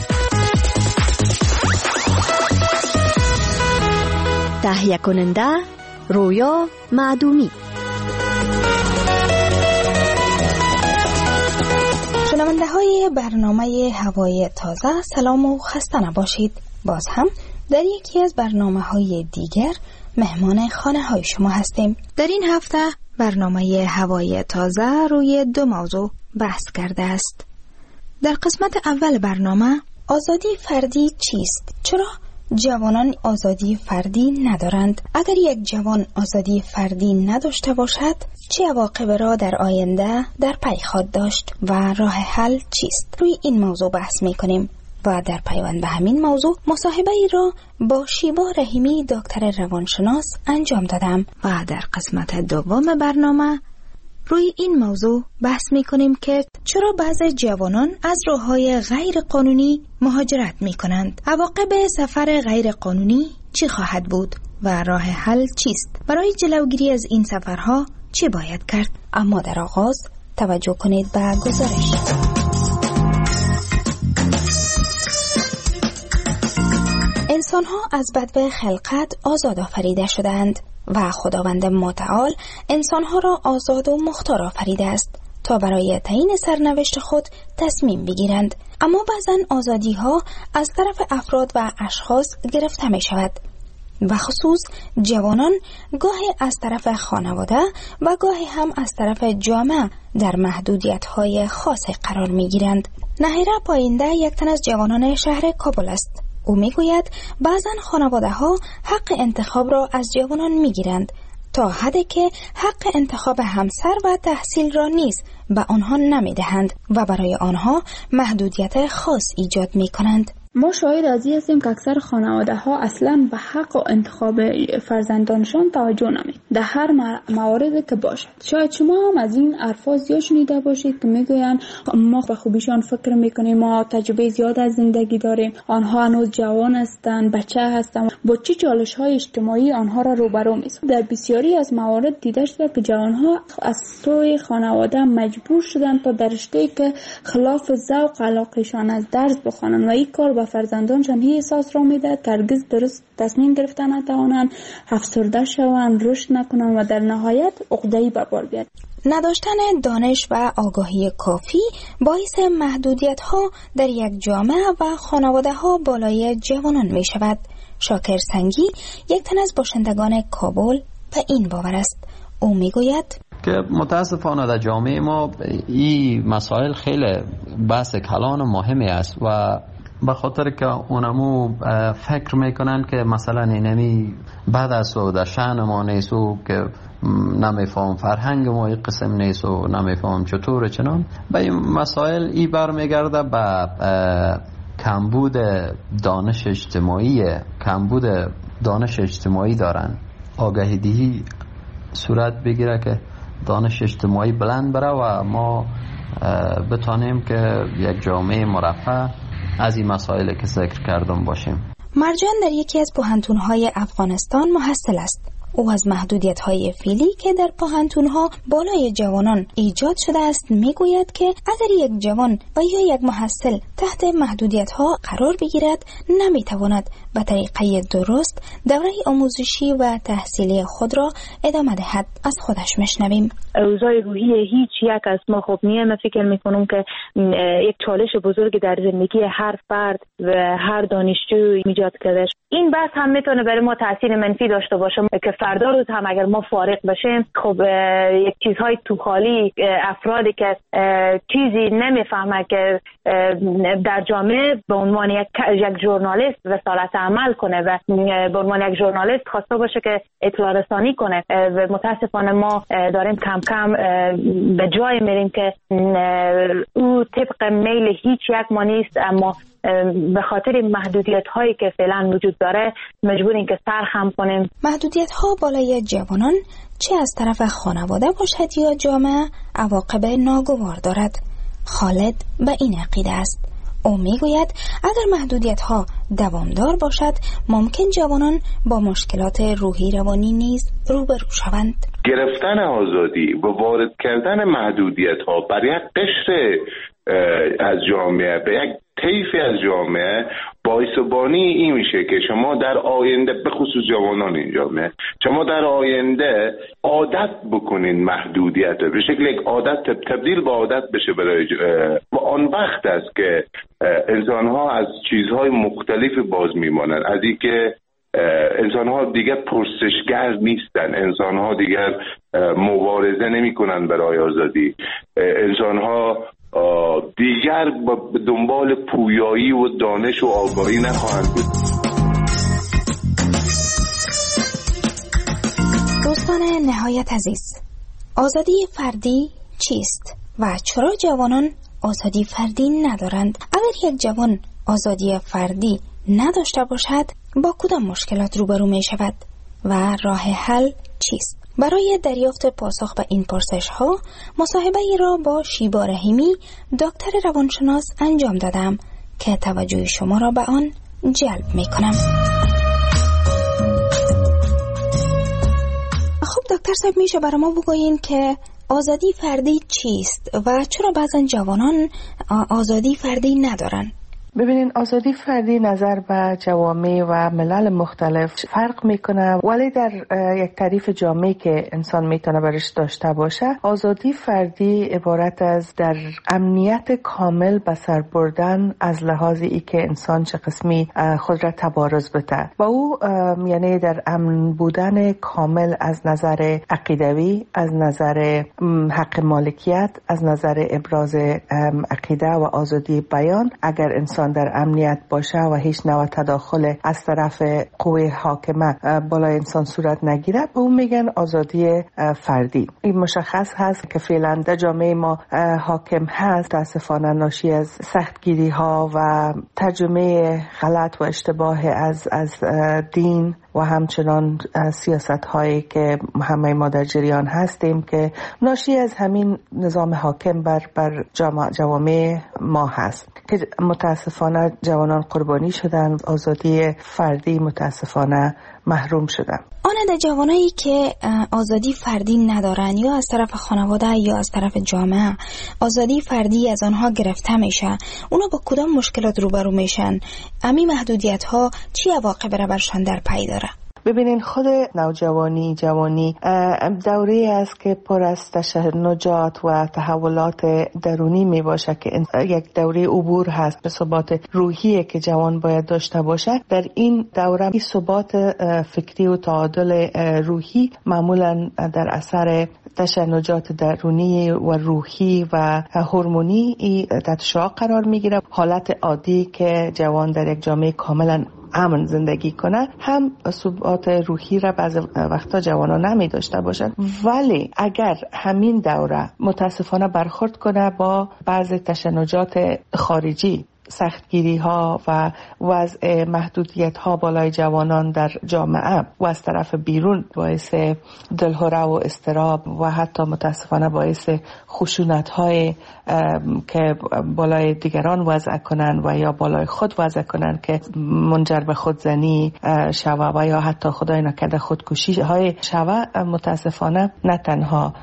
تهیه کننده رویا معدومی. شنونده های برنامه هوای تازه، سلام و خسته نباشید. باز هم در یکی از برنامه های دیگر مهمان خانه های شما هستیم. در این هفته برنامه هوای تازه روی دو موضوع بحث کرده است. در قسمت اول برنامه آزادی فردی چیست؟ چرا جوانان آزادی فردی ندارند؟ اگر یک جوان آزادی فردی نداشته باشد چه عواقب را در آینده در پی خواهد داشت و راه حل چیست؟ روی این موضوع بحث می کنیم و در پیوند به همین موضوع مصاحبه ای را با شیبا رحیمی دکتر روانشناس انجام دادم و در قسمت دوم برنامه روی این موضوع بحث می کنیم که چرا بعضی جوانان از راه‌های غیر قانونی مهاجرت می کنند؟ عواقب سفر غیر قانونی چی خواهد بود و راه حل چیست؟ برای جلوگیری از این سفرها چه باید کرد؟ اما در آغاز توجه کنید به گزارش. انسان‌ها از بدو خلقت آزاد آفریده شدند و خداوند متعال انسان‌ها را آزاد و مختار آفریده است تا برای تعیین سرنوشت خود تصمیم بگیرند. اما بعضن آزادی‌ها از طرف افراد و اشخاص گرفته می شود و خصوص جوانان گاهی از طرف خانواده و گاهی هم از طرف جامعه در محدودیت‌های خاصی قرار می‌گیرند. نهیره پاینده یک تن از جوانان شهر کابل است. او میگوید بعضن خانواده ها حق انتخاب را از جوانان میگیرند تا حدی که حق انتخاب همسر و تحصیل را نیز به آنها نمیدهند و برای آنها محدودیت خاص ایجاد میکنند. ما شاهد از این هستیم که اکثر خانواده ها اصلا به حق و انتخاب فرزندانشان توجه نمی در هر مواردی که باشد. شاید شما هم از این الفاظ زیاد شنیده باشید که میگویند ما به خوبیشان فکر میکنیم، ما تجربه زیاد از زندگی داریم، آنها هنوز جوان هستند، بچه هستند. با چه چالش های اجتماعی آنها را روبرو می‌سازد. در بسیاری از موارد دیده شده که جوانها از سوی خانواده مجبور شدند تا در رشته‌ای که خلاف ذوق علاقه‌شان از درس بخوانند و این کار به فرزندانشان این احساس را میده که هرگز درست تصمیم گرفتن نتوانند، افسرده شوند، رشد نکنند و در نهایت عقده‌ای به بار بیاد. نداشتن دانش و آگاهی کافی باعث محدودیت ها در یک جامعه و خانواده ها بالای جوانان می شود. شاکر سنگی یک تن از باشندگان کابل به این باور است. او می گوید که متاسفانه در جامعه ما این مسائل خیلی بحث کلان و مهمی است و به خاطر که اونمو فکر میکنن که مثلا اینمی بعد از و در شأن ما نیست و که نمیفهم فرهنگ ما این قسم نیست و نمیفهم چطور چنان به این مسائل ای برمیگرده به کمبود دانش اجتماعی کمبود دانش اجتماعی دارن. آگاهی دهی صورت بگیره که دانش اجتماعی بلند بره و ما بتانیم که یک جامعه مرفه از این مسائل که ذکر کردم باشیم. مرجان در یکی از پوهنتون‌های افغانستان محصل است. او از محدودیت‌های فعلی که در پوهنتون‌ها بالای جوانان ایجاد شده است میگوید که اگر یک جوان و یا یک محصل تحت محدودیت‌ها قرار بگیرد نمیتواند به طریقه درست دوره آموزشی و تحصیلی خود را ادامه دهد. از خودش میشنویم. اوضاع روحی هیچ یک از ما خوب نیست. من فکر میکنم که یک چالش بزرگ در زندگی هر فرد و هر دانشجو ایجاد کرده. این بحث هم میتونه برای ما تاثیر منفی داشته باشه که فردا روز هم اگر ما فارغ بشیم خب یک چیزهای تو خالی افرادی که چیزی نمیفهمه که در جامعه به عنوان یک یک ژورنالیست رسالت عمل کنه و به عنوان یک ژورنالیست خواسته باشه که اطلاع رسانی کنه و متاسفانه ما داریم کم کم به جای میریم که او طبق میل هیچ یک ما نیست، اما به خاطر محدودیت هایی که فعلا وجود داره مجبوریم که سر خم کنیم. محدودیت ها بالای جوانان چه از طرف خانواده باشد یا جامعه عواقب ناگوار دارد. خالد به این عقیده است. او میگوید اگر محدودیت ها دوامدار باشد ممکن جوانان با مشکلات روحی روانی نیز روبرو شوند. گرفتن آزادی و وارد کردن محدودیت ها بر یک قشر از جامعه به یک طیفی از جامعه باعث بانی این میشه که شما در آینده به خصوص جوانان این جامعه شما در آینده عادت بکنین محدودیت به شکل یک عادت تبدیل به عادت بشه برای و آن وقت است که انسان ها از چیزهای مختلف باز میمانند. از این که انسان ها دیگر پرسشگر نیستن، انسان ها دیگر مبارزه نمی کنن برای آزادی، انسان ها دیگر به دنبال پویایی و دانش و آگاهی نخواهند بود. دوستان نهایت عزیز، آزادی فردی چیست و چرا جوانان آزادی فردی ندارند؟ اگر یک جوان آزادی فردی نداشته باشد با کدام مشکلات روبرو می شود و راه حل چیست؟ برای دریافت پاسخ به این پرسش ها مصاحبه ای را با شیبا رحیمی دکتر روانشناس انجام دادم که توجه شما را به آن جلب می کنم. خب دکتر صاحب، میشه برای ما بگویین که آزادی فردی چیست و چرا بعضا جوانان آزادی فردی ندارن؟ ببینین، آزادی فردی نظر به جوامع و ملل مختلف فرق میکنه، ولی در یک تعریف جامعی که انسان میتونه برش داشته باشه، آزادی فردی عبارت از در امنیت کامل به سر بردن از لحاظ ای که انسان چه قسمی خود را تبارز بده و او یعنی در امن بودن کامل از نظر عقیدوی، از نظر حق مالکیت، از نظر ابراز عقیده و آزادی بیان. اگر انسان انسان در امنیت باشه و هیچ نوع تداخل از طرف قوه حاکمه بالای انسان صورت نگیره، به اون میگن آزادی فردی. این مشخص هست که فعلا در جامعه ما حاکم هست، تاسفانه ناشی از سختگیری ها و ترجمه غلط و اشتباه از از دین و همچنان سیاست هایی که همه ما در جریان هستیم که ناشی از همین نظام حاکم بر بر جوامع ما هست که متاسفانه جوانان قربانی شدن، آزادی فردی متاسفانه محروم شدن. آن جوانایی که آزادی فردی ندارن یا از طرف خانواده یا از طرف جامعه آزادی فردی از آنها گرفته میشه، اونا با کدام مشکلات روبرو میشن؟ امی محدودیت ها چی عواقب را برشان در پی داره؟ ببینین خود نوجوانی جوانی دوره است که پر از تشنجات و تحولات درونی می باشه که یک دوره عبور هست به ثبات روحی که جوان باید داشته باشه. در این دوره این ثبات فکری و تعادل روحی معمولا در اثر تشنجات درونی و روحی و هورمونی تحت شعاع قرار می گیره. حالت عادی که جوان در یک جامعه کاملا امن زندگی کنه هم ثبات روحی را بعض وقتا جوانان نمی داشته باشند، ولی اگر همین دوره متاسفانه برخورد کنه با بعض تشنجات خارجی، سختگیری ها و وضع محدودیت ها بالای جوانان در جامعه و از طرف بیرون باعث دلهره و اضطراب و حتی متاسفانه باعث خشونت های که بالای دیگران وضع کنن و یا بالای خود وضع کنن که منجر به خودزنی شوه و یا حتی خدای نکرده خودکشی های شوه، متاسفانه نه تنها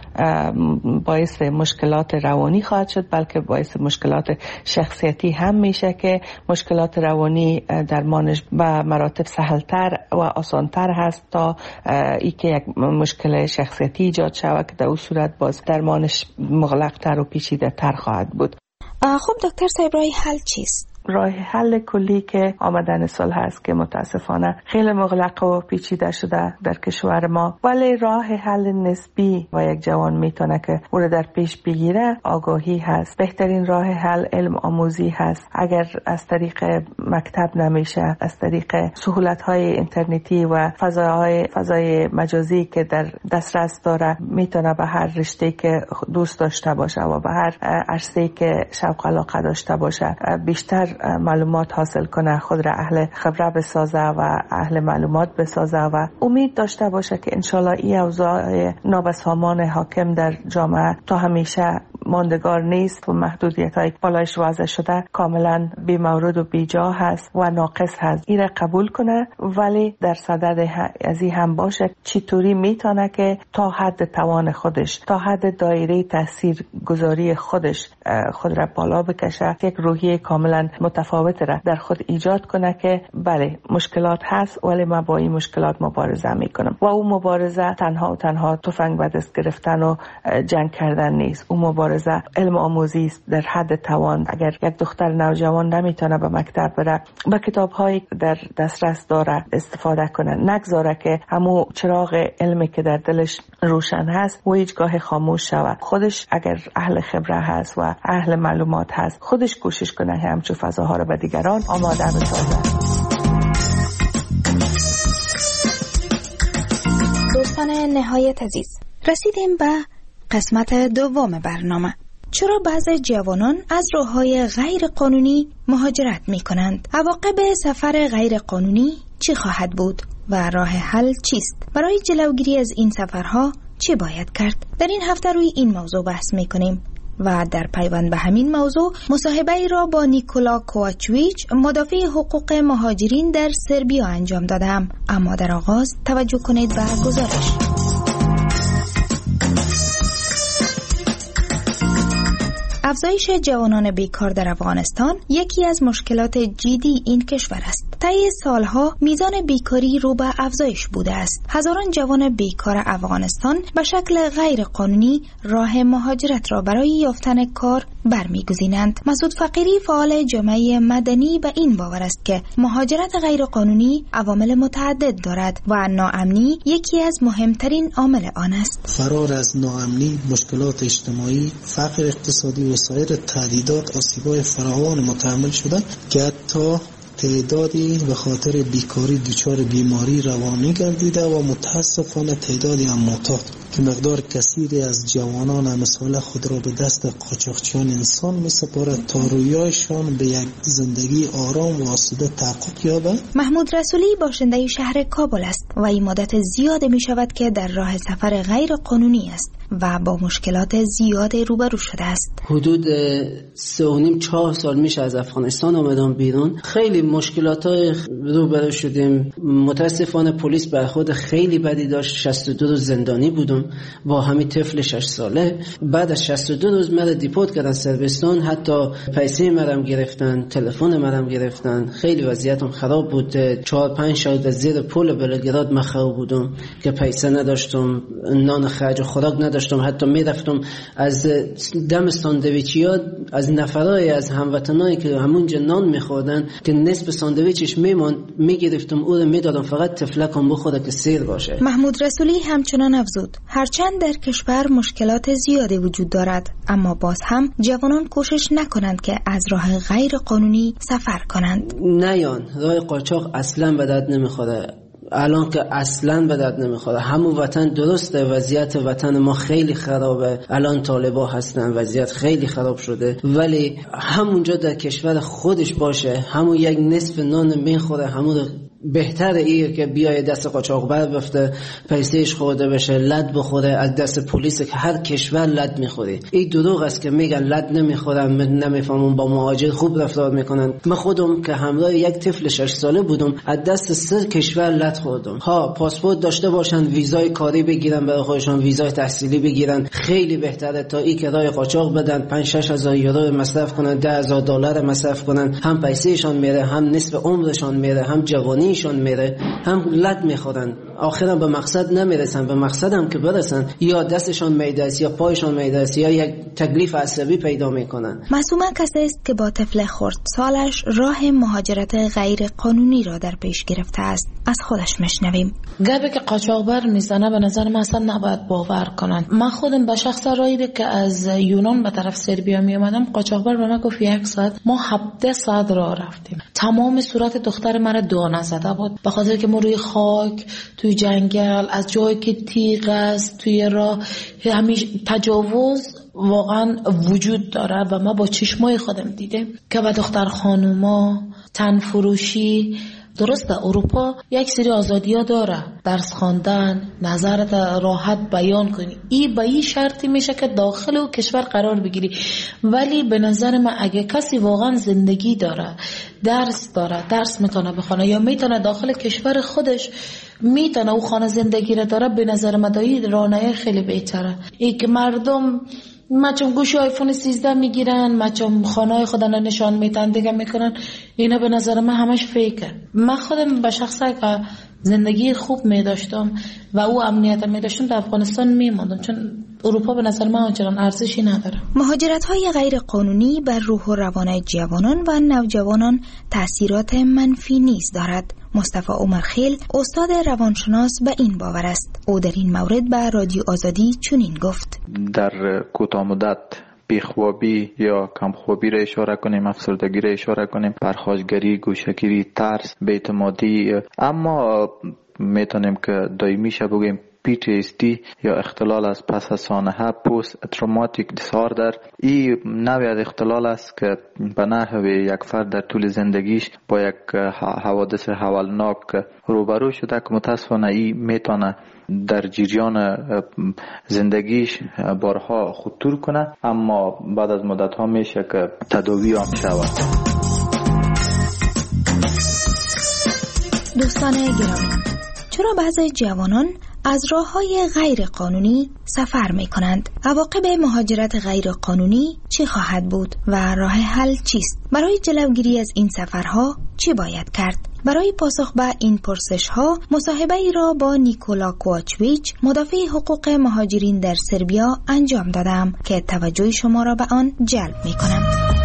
باعث مشکلات روانی خواهد شد بلکه باعث مشکلات شخصیتی هم میشه که مشکلات روانی درمانش به مراتب سهلتر و آسانتر هست تا ای که یک مشکل شخصیتی ایجاد شود که در اون صورت باز درمانش مغلقتر و پیچیده تر خواهد بود. خب دکتر صاحب، راه حل چیست؟ راه حل کلی که آمدن سال هست که متاسفانه خیلی مغلق و پیچیده شده در کشور ما، ولی راه حل نسبی و یک جوان میتونه که او را در پیش بگیره آگاهی هست. بهترین راه حل علم آموزی هست. اگر از طریق مکتب نمیشه، از طریق سهولت های اینترنتی و فضاهای فضای مجازی که در دسترس داره میتونه به هر رشته که دوست داشته باشه و به هر عرصه‌ای که شوق علاقه داشته باشه بیشتر معلومات حاصل کنه، خود را اهل خبره بسازه و اهل معلومات بسازه و امید داشته باشه که انشالله این اوضاع نابسامان حاکم در جامعه تا همیشه ماندگار نیست و محدودیت های بالایش وضع شده کاملا بی مورد و بی جا هست و ناقص هست. این را قبول کنه، ولی در صدد از این هم باشه چطوری میتونه که تا حد توان خودش، تا حد دایره تاثیر گذاری خودش خود را بالا بکشه، یک روحیه کاملا متفاوت را در خود ایجاد کنه که بله مشکلات هست ولی من با این مشکلات مبارزه میکنم. و اون مبارزه تنها و تنها تفنگ به دست گرفتن و جنگ کردن نیست. اون مبارزه علم آموزی است در حد توان. اگر یک دختر نوجوان نمیتونه به مکتب بره، با کتاب هایی در دسترس داره استفاده کنه، نگذاره که همون چراغ علمی که در دلش روشن هست و هیچگاه خاموش شود. خودش اگر اهل خبره هست و اهل معلومات هست، خودش کوشش کنه همچون فضاها رو به دیگران آماده بسازه. دوستان نهایت عزیز، رسیدیم به قسمت دوم برنامه. چرا بعضی جوانان از راه‌های غیر قانونی مهاجرت می کنند؟ عواقب سفر غیر قانونی چی خواهد بود و راه حل چیست؟ برای جلوگیری از این سفرها چی باید کرد؟ در این هفته روی این موضوع بحث می کنیم و در پیوند به همین موضوع مصاحبه ای را با نیکولا کوواچویچ، مدافع حقوق مهاجرین در سربیا انجام دادم. اما در آغاز توجه کنید به گزارش. افزایش جوانان بیکار در افغانستان یکی از مشکلات جدی این کشور است. طی سالها میزان بیکاری رو به افزایش بوده است. هزاران جوان بیکار افغانستان به شکل غیر قانونی راه مهاجرت را برای یافتن کار برمیگزینند. مسعود فقیری فعال جامعه مدنی به این باور است که مهاجرت غیر قانونی عوامل متعدد دارد و ناامنی یکی از مهمترین عامل آن است. فرار از ناامنی، مشکلات اجتماعی، فقر اقتصادی و سایر تهدیدات آسیب‌های فراوان متحمل شده که حتی تعدادی به خاطر بیکاری دچار بیماری روانی گردیده و متاسفانه تعدادی هم معتاد که مقدار کثیری از جوانان امثال خود را به دست قاچاقچیان انسان می سپارد تا رویایشان به یک زندگی آرام و آسوده تحقق یابد. محمود رسولی باشنده شهر کابل است و این مدت زیاد می شود که در راه سفر غیر قانونی است و با مشکلات زیاد روبرو شده است. حدود سه و نیم چهار سال میشه از افغانستان آمدم بیرون. خیلی مشکلات های روبرو شدیم. متاسفانه پلیس برخورد خیلی بدی داشت. شصت و دو روز زندانی بودم با همین طفل شش ساله. بعد از شصت و دو روز مرا دیپورت کردن سربستان. حتی پیسه مرا گرفتن، تلفن مرا گرفتن. خیلی وضعیتم خراب بود. چهار پنج شب زیر پل بلگراد مخاو بودم که پیسه نداشتم، نان خرج و خوراک نداشتم. حتی میرفتم از دم ساندویچیا از نفرای از هموطنایی که همونجا نان میخوردن که نصف ساندویچش میموند میگرفتم او رو میدادم فقط تفلکم بخوره که سیر باشه. محمود رسولی همچنان افزود هرچند در کشور مشکلات زیادی وجود دارد اما باز هم جوانان کوشش نکنند که از راه غیر قانونی سفر کنند. نیان راه قاچاق اصلا به درد نمیخوره. الان که اصلا به درد نمیخوره. همون وطن درسته، وضعیت وطن ما خیلی خرابه. الان طالبا هستن، وضعیت خیلی خراب شده، ولی همونجا در کشور خودش باشه همون یک نصف نان میخوره، همون بهتر ایه که بیای دست قاچاقبر بفته، پیسهش خورده بشه، لد بخوره از دست پلیس که هر کشور لد میخوری. این دروغ است که میگن لد نمیخورن، نمیفهمون با مهاجر خوب رفتار میکنن. من خودم که همراه یک طفل شش ساله بودم از دست سه کشور لد خوردم. ها پاسپورت داشته باشن، ویزای کاری بگیرن برای خودشون، ویزای تحصیلی بگیرن، خیلی بهتره تا این که راه قاچاق بدن، پنج شش هزار یورو مصرف کنن، ده هزار دلار مصرف کنن. هم پیسهشون میره، هم نصف عمرشون میره، هم جوانی شون میره، هم لد میخورن. آخرا به مقصد نمیرسن. به مقصدم که برسن یا دستشون میده است یا پایشون میده است یا یک تکلیف عصبی پیدا میکنن. معصومه کسی است که با طفل خرد سالش راه مهاجرت غیر قانونی را در پیش گرفته است. از خودش میشنویم. گپی که قاچاقبر میزنه به نظر من اصلا نباید باور کنن. من خودم به شخص رایی که از یونان به طرف سربیا می اومدم، قاچاقبر به من گفت یک ساعت. ما هفده ساعت راه رفتیم. تمام صورت دختر من دانه زده بود به خاطر که ما روی خاک، توی جنگل، از جایی که تیغ است توی راه، همیشه تجاوز واقعا وجود داره و ما با چشمای خودم دیدم که به دختر خانوما تن فروشی. درسته اروپا یک سری آزادی ها داره، درس خواندن، نظرت راحت بیان کنی، این به این شرطی میشه که داخل و کشور قرار بگیری. ولی به نظر من اگه کسی واقعا زندگی داره، درس داره، درس میتونه بخونه یا میتونه داخل کشور خودش میتونه او خانه زندگی رو داره، به نظر من دایی رانه خیلی بهتره. ای که مردم مچم گوشی آیفون سیزده میگیرن، مچم خانه خودن نشان میتن دیگه میکنن، اینا به نظر من همش فیکه. من خودم به شخصه که زندگی خوب میداشتم و او امنیت میداشتم در افغانستان میماندم، چون اروپا به نظر من آنچنان ارزشی نداره. مهاجرت های غیر قانونی بر روح و روان جوانان و نوجوانان تأثیرات منفی نیز دارد. مصطفی عمرخیل استاد روانشناس به این باور است. او در این مورد به رادیو آزادی چنین گفت: در کوتاه مدت بیخوابی یا کمخوابی را اشاره کنیم، افسردگی را اشاره کنیم، پرخاشگری، گوشه‌گیری، ترس، بی‌اعتمادی، اما میتونیم که دائمی شه بگیم پی تی اس دی یا اختلال از پس از سانحه، پوست تروماتیک دیساردر. این نوعی از اختلال است که به نحو یک فرد در طول زندگیش با یک حوادث هولناک روبرو شده که متاسفانه این میتونه در جریان زندگیش بارها خطور کنه، اما بعد از مدت ها میشه که تداوی هم شود. دوستان گرامی، چرا بعضی جوانان از راه‌های غیر قانونی سفر می‌کنند؟ عواقب مهاجرت غیر قانونی چی خواهد بود و راه حل چیست؟ برای جلوگیری از این سفرها چی باید کرد؟ برای پاسخ به این پرسش ها مصاحبه ای را با نیکولا کوواچویچ مدافع حقوق مهاجرین در سربیا انجام دادم که توجه شما را به آن جلب می کنم.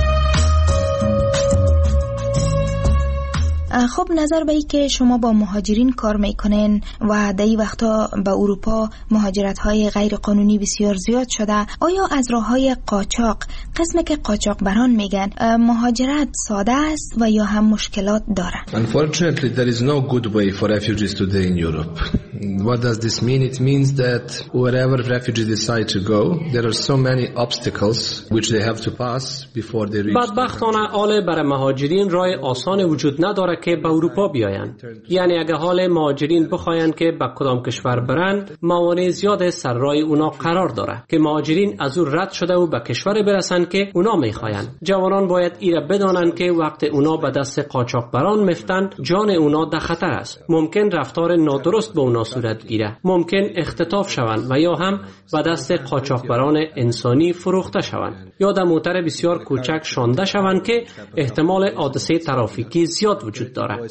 خب نظر به ای که شما با مهاجرین کار میکنین و در این وقتا به اروپا مهاجرت های غیر قانونی بسیار زیاد شده، آیا از راه های قاچاق، قسم که قاچاق بران میگن، مهاجرت ساده است و یا هم مشکلات داره؟ Unfortunately there is no good way for refugees today in Europe. What does this mean? It means that wherever refugees decide to go, there are so many obstacles which they have to pass before they reach. بدبختانه آله برای مهاجرین راه آسان وجود نداره که به اروپا بیایند. یعنی اگه حال مهاجرین بخواین که به کدام کشور برند، موانع زیاد سر راه اونا قرار داره که مهاجرین از او رد شده و به کشور برسن که اونا میخواین. جوانان باید ایره بدانن که وقت اونا به دست قاچاقبران میفتن، جان اونا در خطر است. ممکن رفتار نادرست به اونا صورت گیره، ممکن اختطاف شوند و یا هم به دست قاچاقبران انسانی فروخته شوند یا در موتر بسیار کوچک شانده شوند که احتمال حادثه ترافیکی زیاد وجود دارد.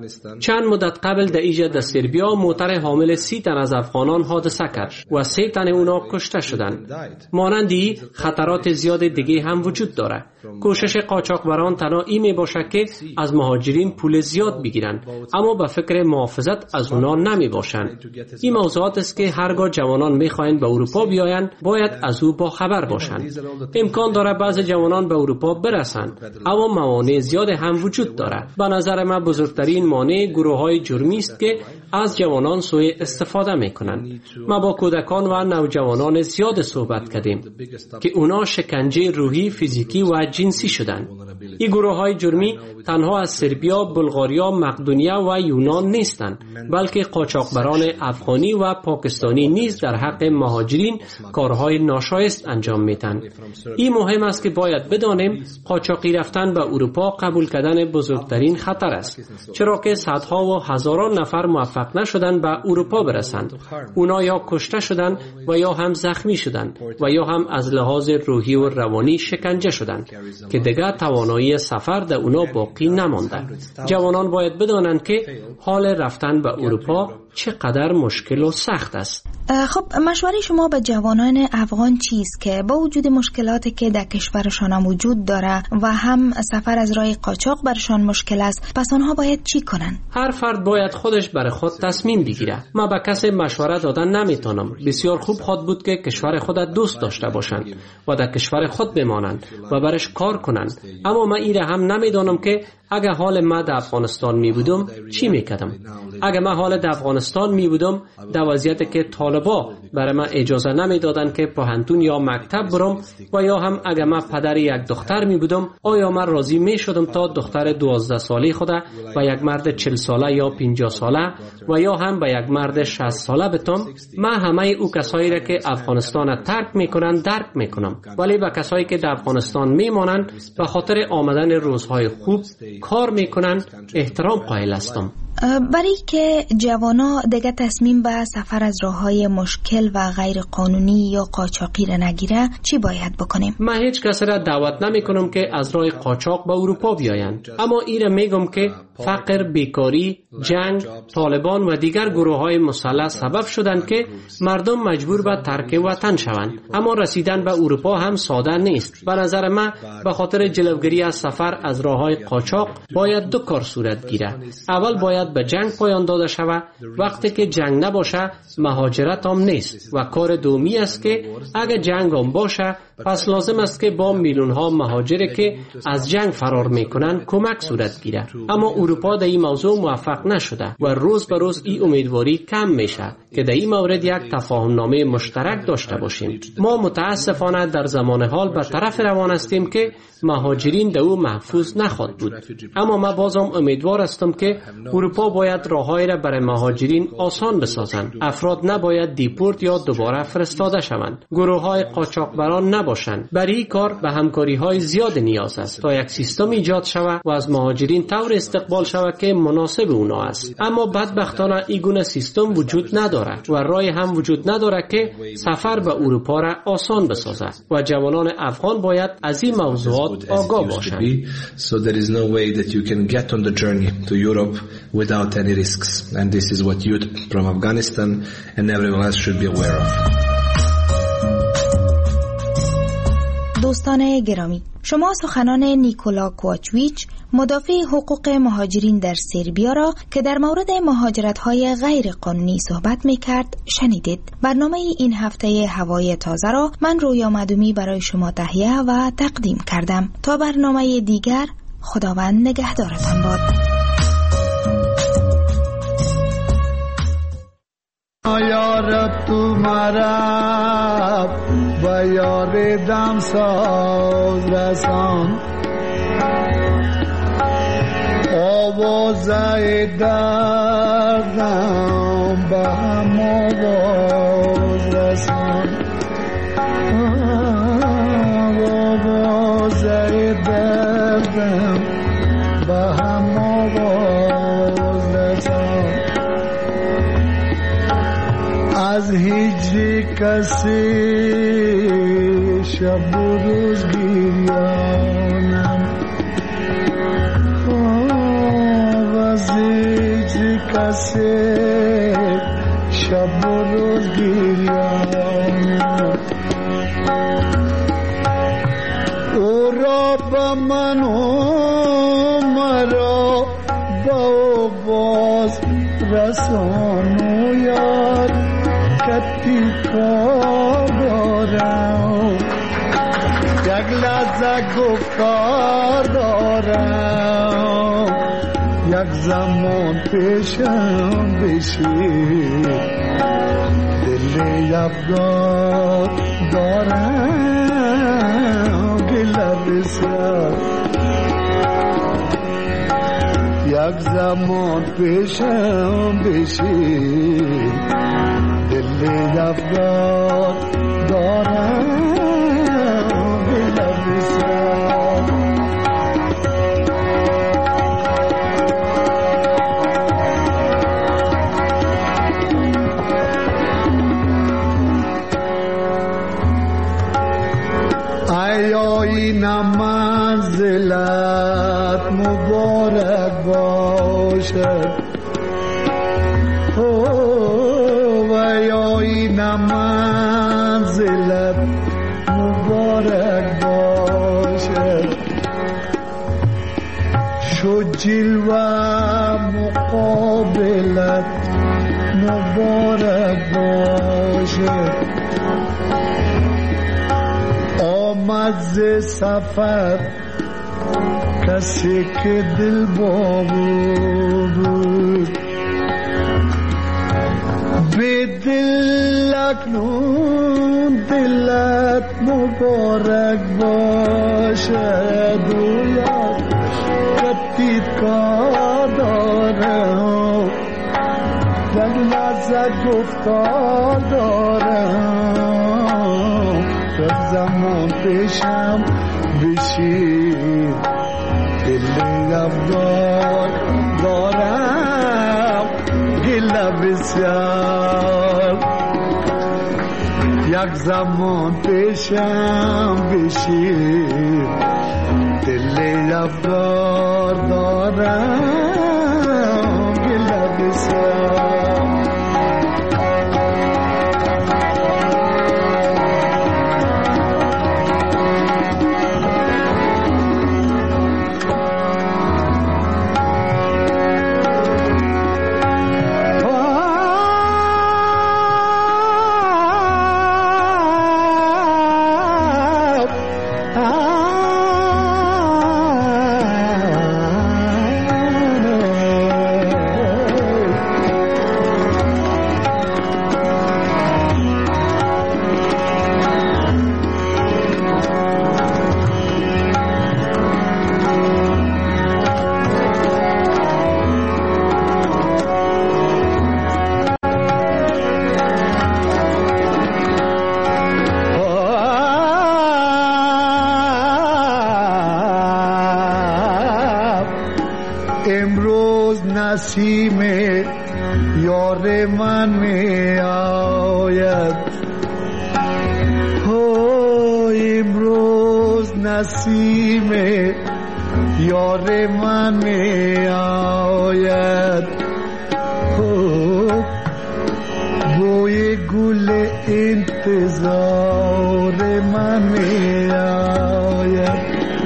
چند مدت قبل در ایجا در سربیا موتر حامل سی تن از افغانان حادثه کرد و سه تن اونا کشته شدند. مانندی خطرات زیاد دیگه هم وجود داره. کوشش قاچاقبران تنها این می باشه که از مهاجرین پول زیاد بگیرن، اما به فکر محافظت از اونا نمی باشن. این موضوعات است که هرگاه جوانان می خواهند به اروپا بیاین باید از او با خبر باشند. امکان داره بعض جوانان به اروپا برسند، اما موانع زیاد هم وجود داره. به نظر من بزرگترین مانع گروه‌های جرمی است که از جوانان سوء استفاده میکنند. ما با کودکان و نوجوانان زیاد صحبت کردیم که اونا شکنجه روحی، فیزیکی و جنسی شدند. این گروه‌های جرمی تنها از سربیا، بلغاریا، مقدونیه و یونان نیستند، بلکه قاچاقبران افغانی و پاکستانی نیز در حق مهاجرین کارهای ناشایست انجام میدن. این مهم است که باید بدانیم قاچاقی رفتن به اروپا قبول کردن بزرگترین خطر است، چرا که صدها و هزاران نفر موفق نشدند به اروپا برسند. اونا یا کشته شدند و یا هم زخمی شدند و یا هم از لحاظ روحی و روانی شکنجه شدند که دیگر توانایی سفر در اونا باقی نمانده. جوانان باید بدانند که حال رفتن به اروپا چقدر مشکل و سخت است. خب مشوره شما به جوانان افغان چیست که با وجود مشکلاتی که در کشورشان وجود داره و هم سفر از راه قاچاق برشان مشکل است، پس آنها باید چی کنن؟ هر فرد باید خودش برای خود تصمیم بگیره. من به کسی مشوره دادن نمیتونم. بسیار خوب خود بود که کشور خود دوست داشته باشند و در کشور خود بمانند و برش کار کنند، اما من ایره هم نمیدونم که اگه حال من در افغانستان می بودم چی میکردم. اگه من حال در افغانستان می بودم در وضعیتی که طالبا برای من اجازه نمیدادن که پوهنتون یا مکتب برم و یا هم اگه من پدر یک دختر می بودم، آیا من راضی می شدم تا دختر دوازده ساله خود و یک مرد چهل ساله یا پنجاه ساله و یا هم به یک مرد شصت ساله بتم؟ من همه او کسایی را که افغانستان ترک میکنن درک میکنم، ولی به کسایی که در افغانستان میمانند به خاطر آمدن روزهای خوب کار میکنن احترام قائل هستم. برای که جوانا دیگه تصمیم به سفر از راههای مشکل و غیر قانونی یا قاچاقی را نگیره چی باید بکنیم؟ من هیچ کس را دعوت نمی کنم که از راه قاچاق به اروپا بیایند، اما این را میگم که فقر، بیکاری، جنگ، طالبان و دیگر گروه های مسلح سبب شدند که مردم مجبور به ترک وطن شوند. اما رسیدن به اروپا هم ساده نیست. به نظر من به خاطر جلوگیری از سفر از راه های قاچاق باید دو کار صورت گیره. اول باید به جنگ پایان داده شود. وقتی که جنگ نباشه مهاجرت هم نیست و کار دومی است که اگر جنگ هم باشه پس لازم است که با میلیون ها مهاجری که از جنگ فرار میکنن کمک صورت گیره. اما اروپا در این موضوع موفق نشده و روز به روز این امیدواری کم میشه که در این مورد یک تفاهم نامه مشترک داشته باشیم. ما متاسفانه در زمان حال به طرف روان هستیم که مهاجرین در او محفوظ نخواهد بود. اما ما بازم امیدوار هستم که اروپا اروپا باید راههایی را برای مهاجرین آسان بسازند. افراد نباید دیپورت یا دوباره فرستاده شوند. گروه‌های قاچاقبران نباشند. برای این کار به همکاری‌های زیاد نیاز است تا یک سیستم ایجاد شود و از مهاجرین طور استقبال شود که مناسب اونا است. اما بدبختانه این گونه سیستم وجود ندارد و راهی هم وجود ندارد که سفر به اروپا را آسان بسازد و جوانان افغان باید از این موضوعات آگاه باشند. So there is no way that you can get on the journey to Europe without any risks, and this is what youth from Afghanistan and everyone else should be aware of. دوستان گرامی، شما سخنان نیکولا کوچویچ مدافع حقوق مهاجرین در سربیا را که در مورد مهاجرت‌های غیر قانونی صحبت می‌کرد شنیدید. برنامه این هفته هوای تازه را من رویا مدومی برای شما تهیه و تقدیم کردم. تا برنامه دیگر، خداوند نگهدارتان باد. یار تمہارا و یار دم ساز رسان آوازه دردم به هم آواز رسان آوازه دردم به هم آواز رسان از هیچ کسی شب و روز گریانم از هیچ کسی شب و روز گریانم او را به من و مرا با باز رسان و یاد کتی کار دارم یک لحظه گفتار دارم یک زمان پیشم بشی دل افغان دارم گله بسیار یک زمان پیشم بشی دل افغان دارم گله بسیار آیا این منزلت مبارک باشد و یا این منزلت مبارک باشد شو جلوه مقابلت مبارک باشد آمد ز سفر کسی که دل بود به دل اکنون دلت مبارک باشد و یاد کتیت کار دارم در لحظه گفتار دارم در زمان پیشم بشید دل افغان دارم گله بسیار یک زمان پیشم بشید دل افغان دارم گله بسیار نسیم یار من می آید امروز نسیم یار من می آید بوی گل انتظار من می آید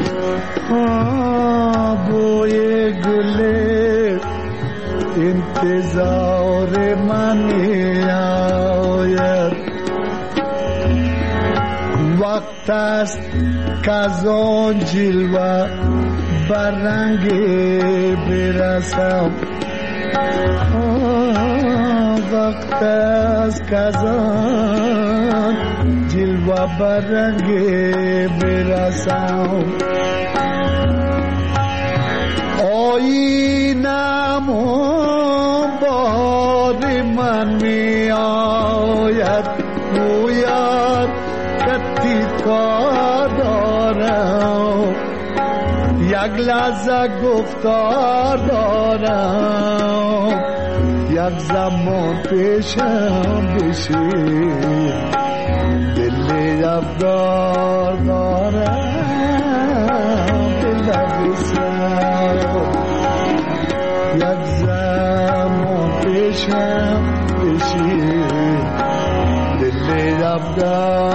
بوی گل انتظار من می آید وقت است که از آن جلوه برنگ برسم وقت است که از آن جلوه برنگ برسم آینم بار من می آید گوید کتی کار دارم یک لحظه گفتار دارم یک زمان پیشم بشی دل افگار دارم دل بسم یک زمان پیشم بشی دل افگار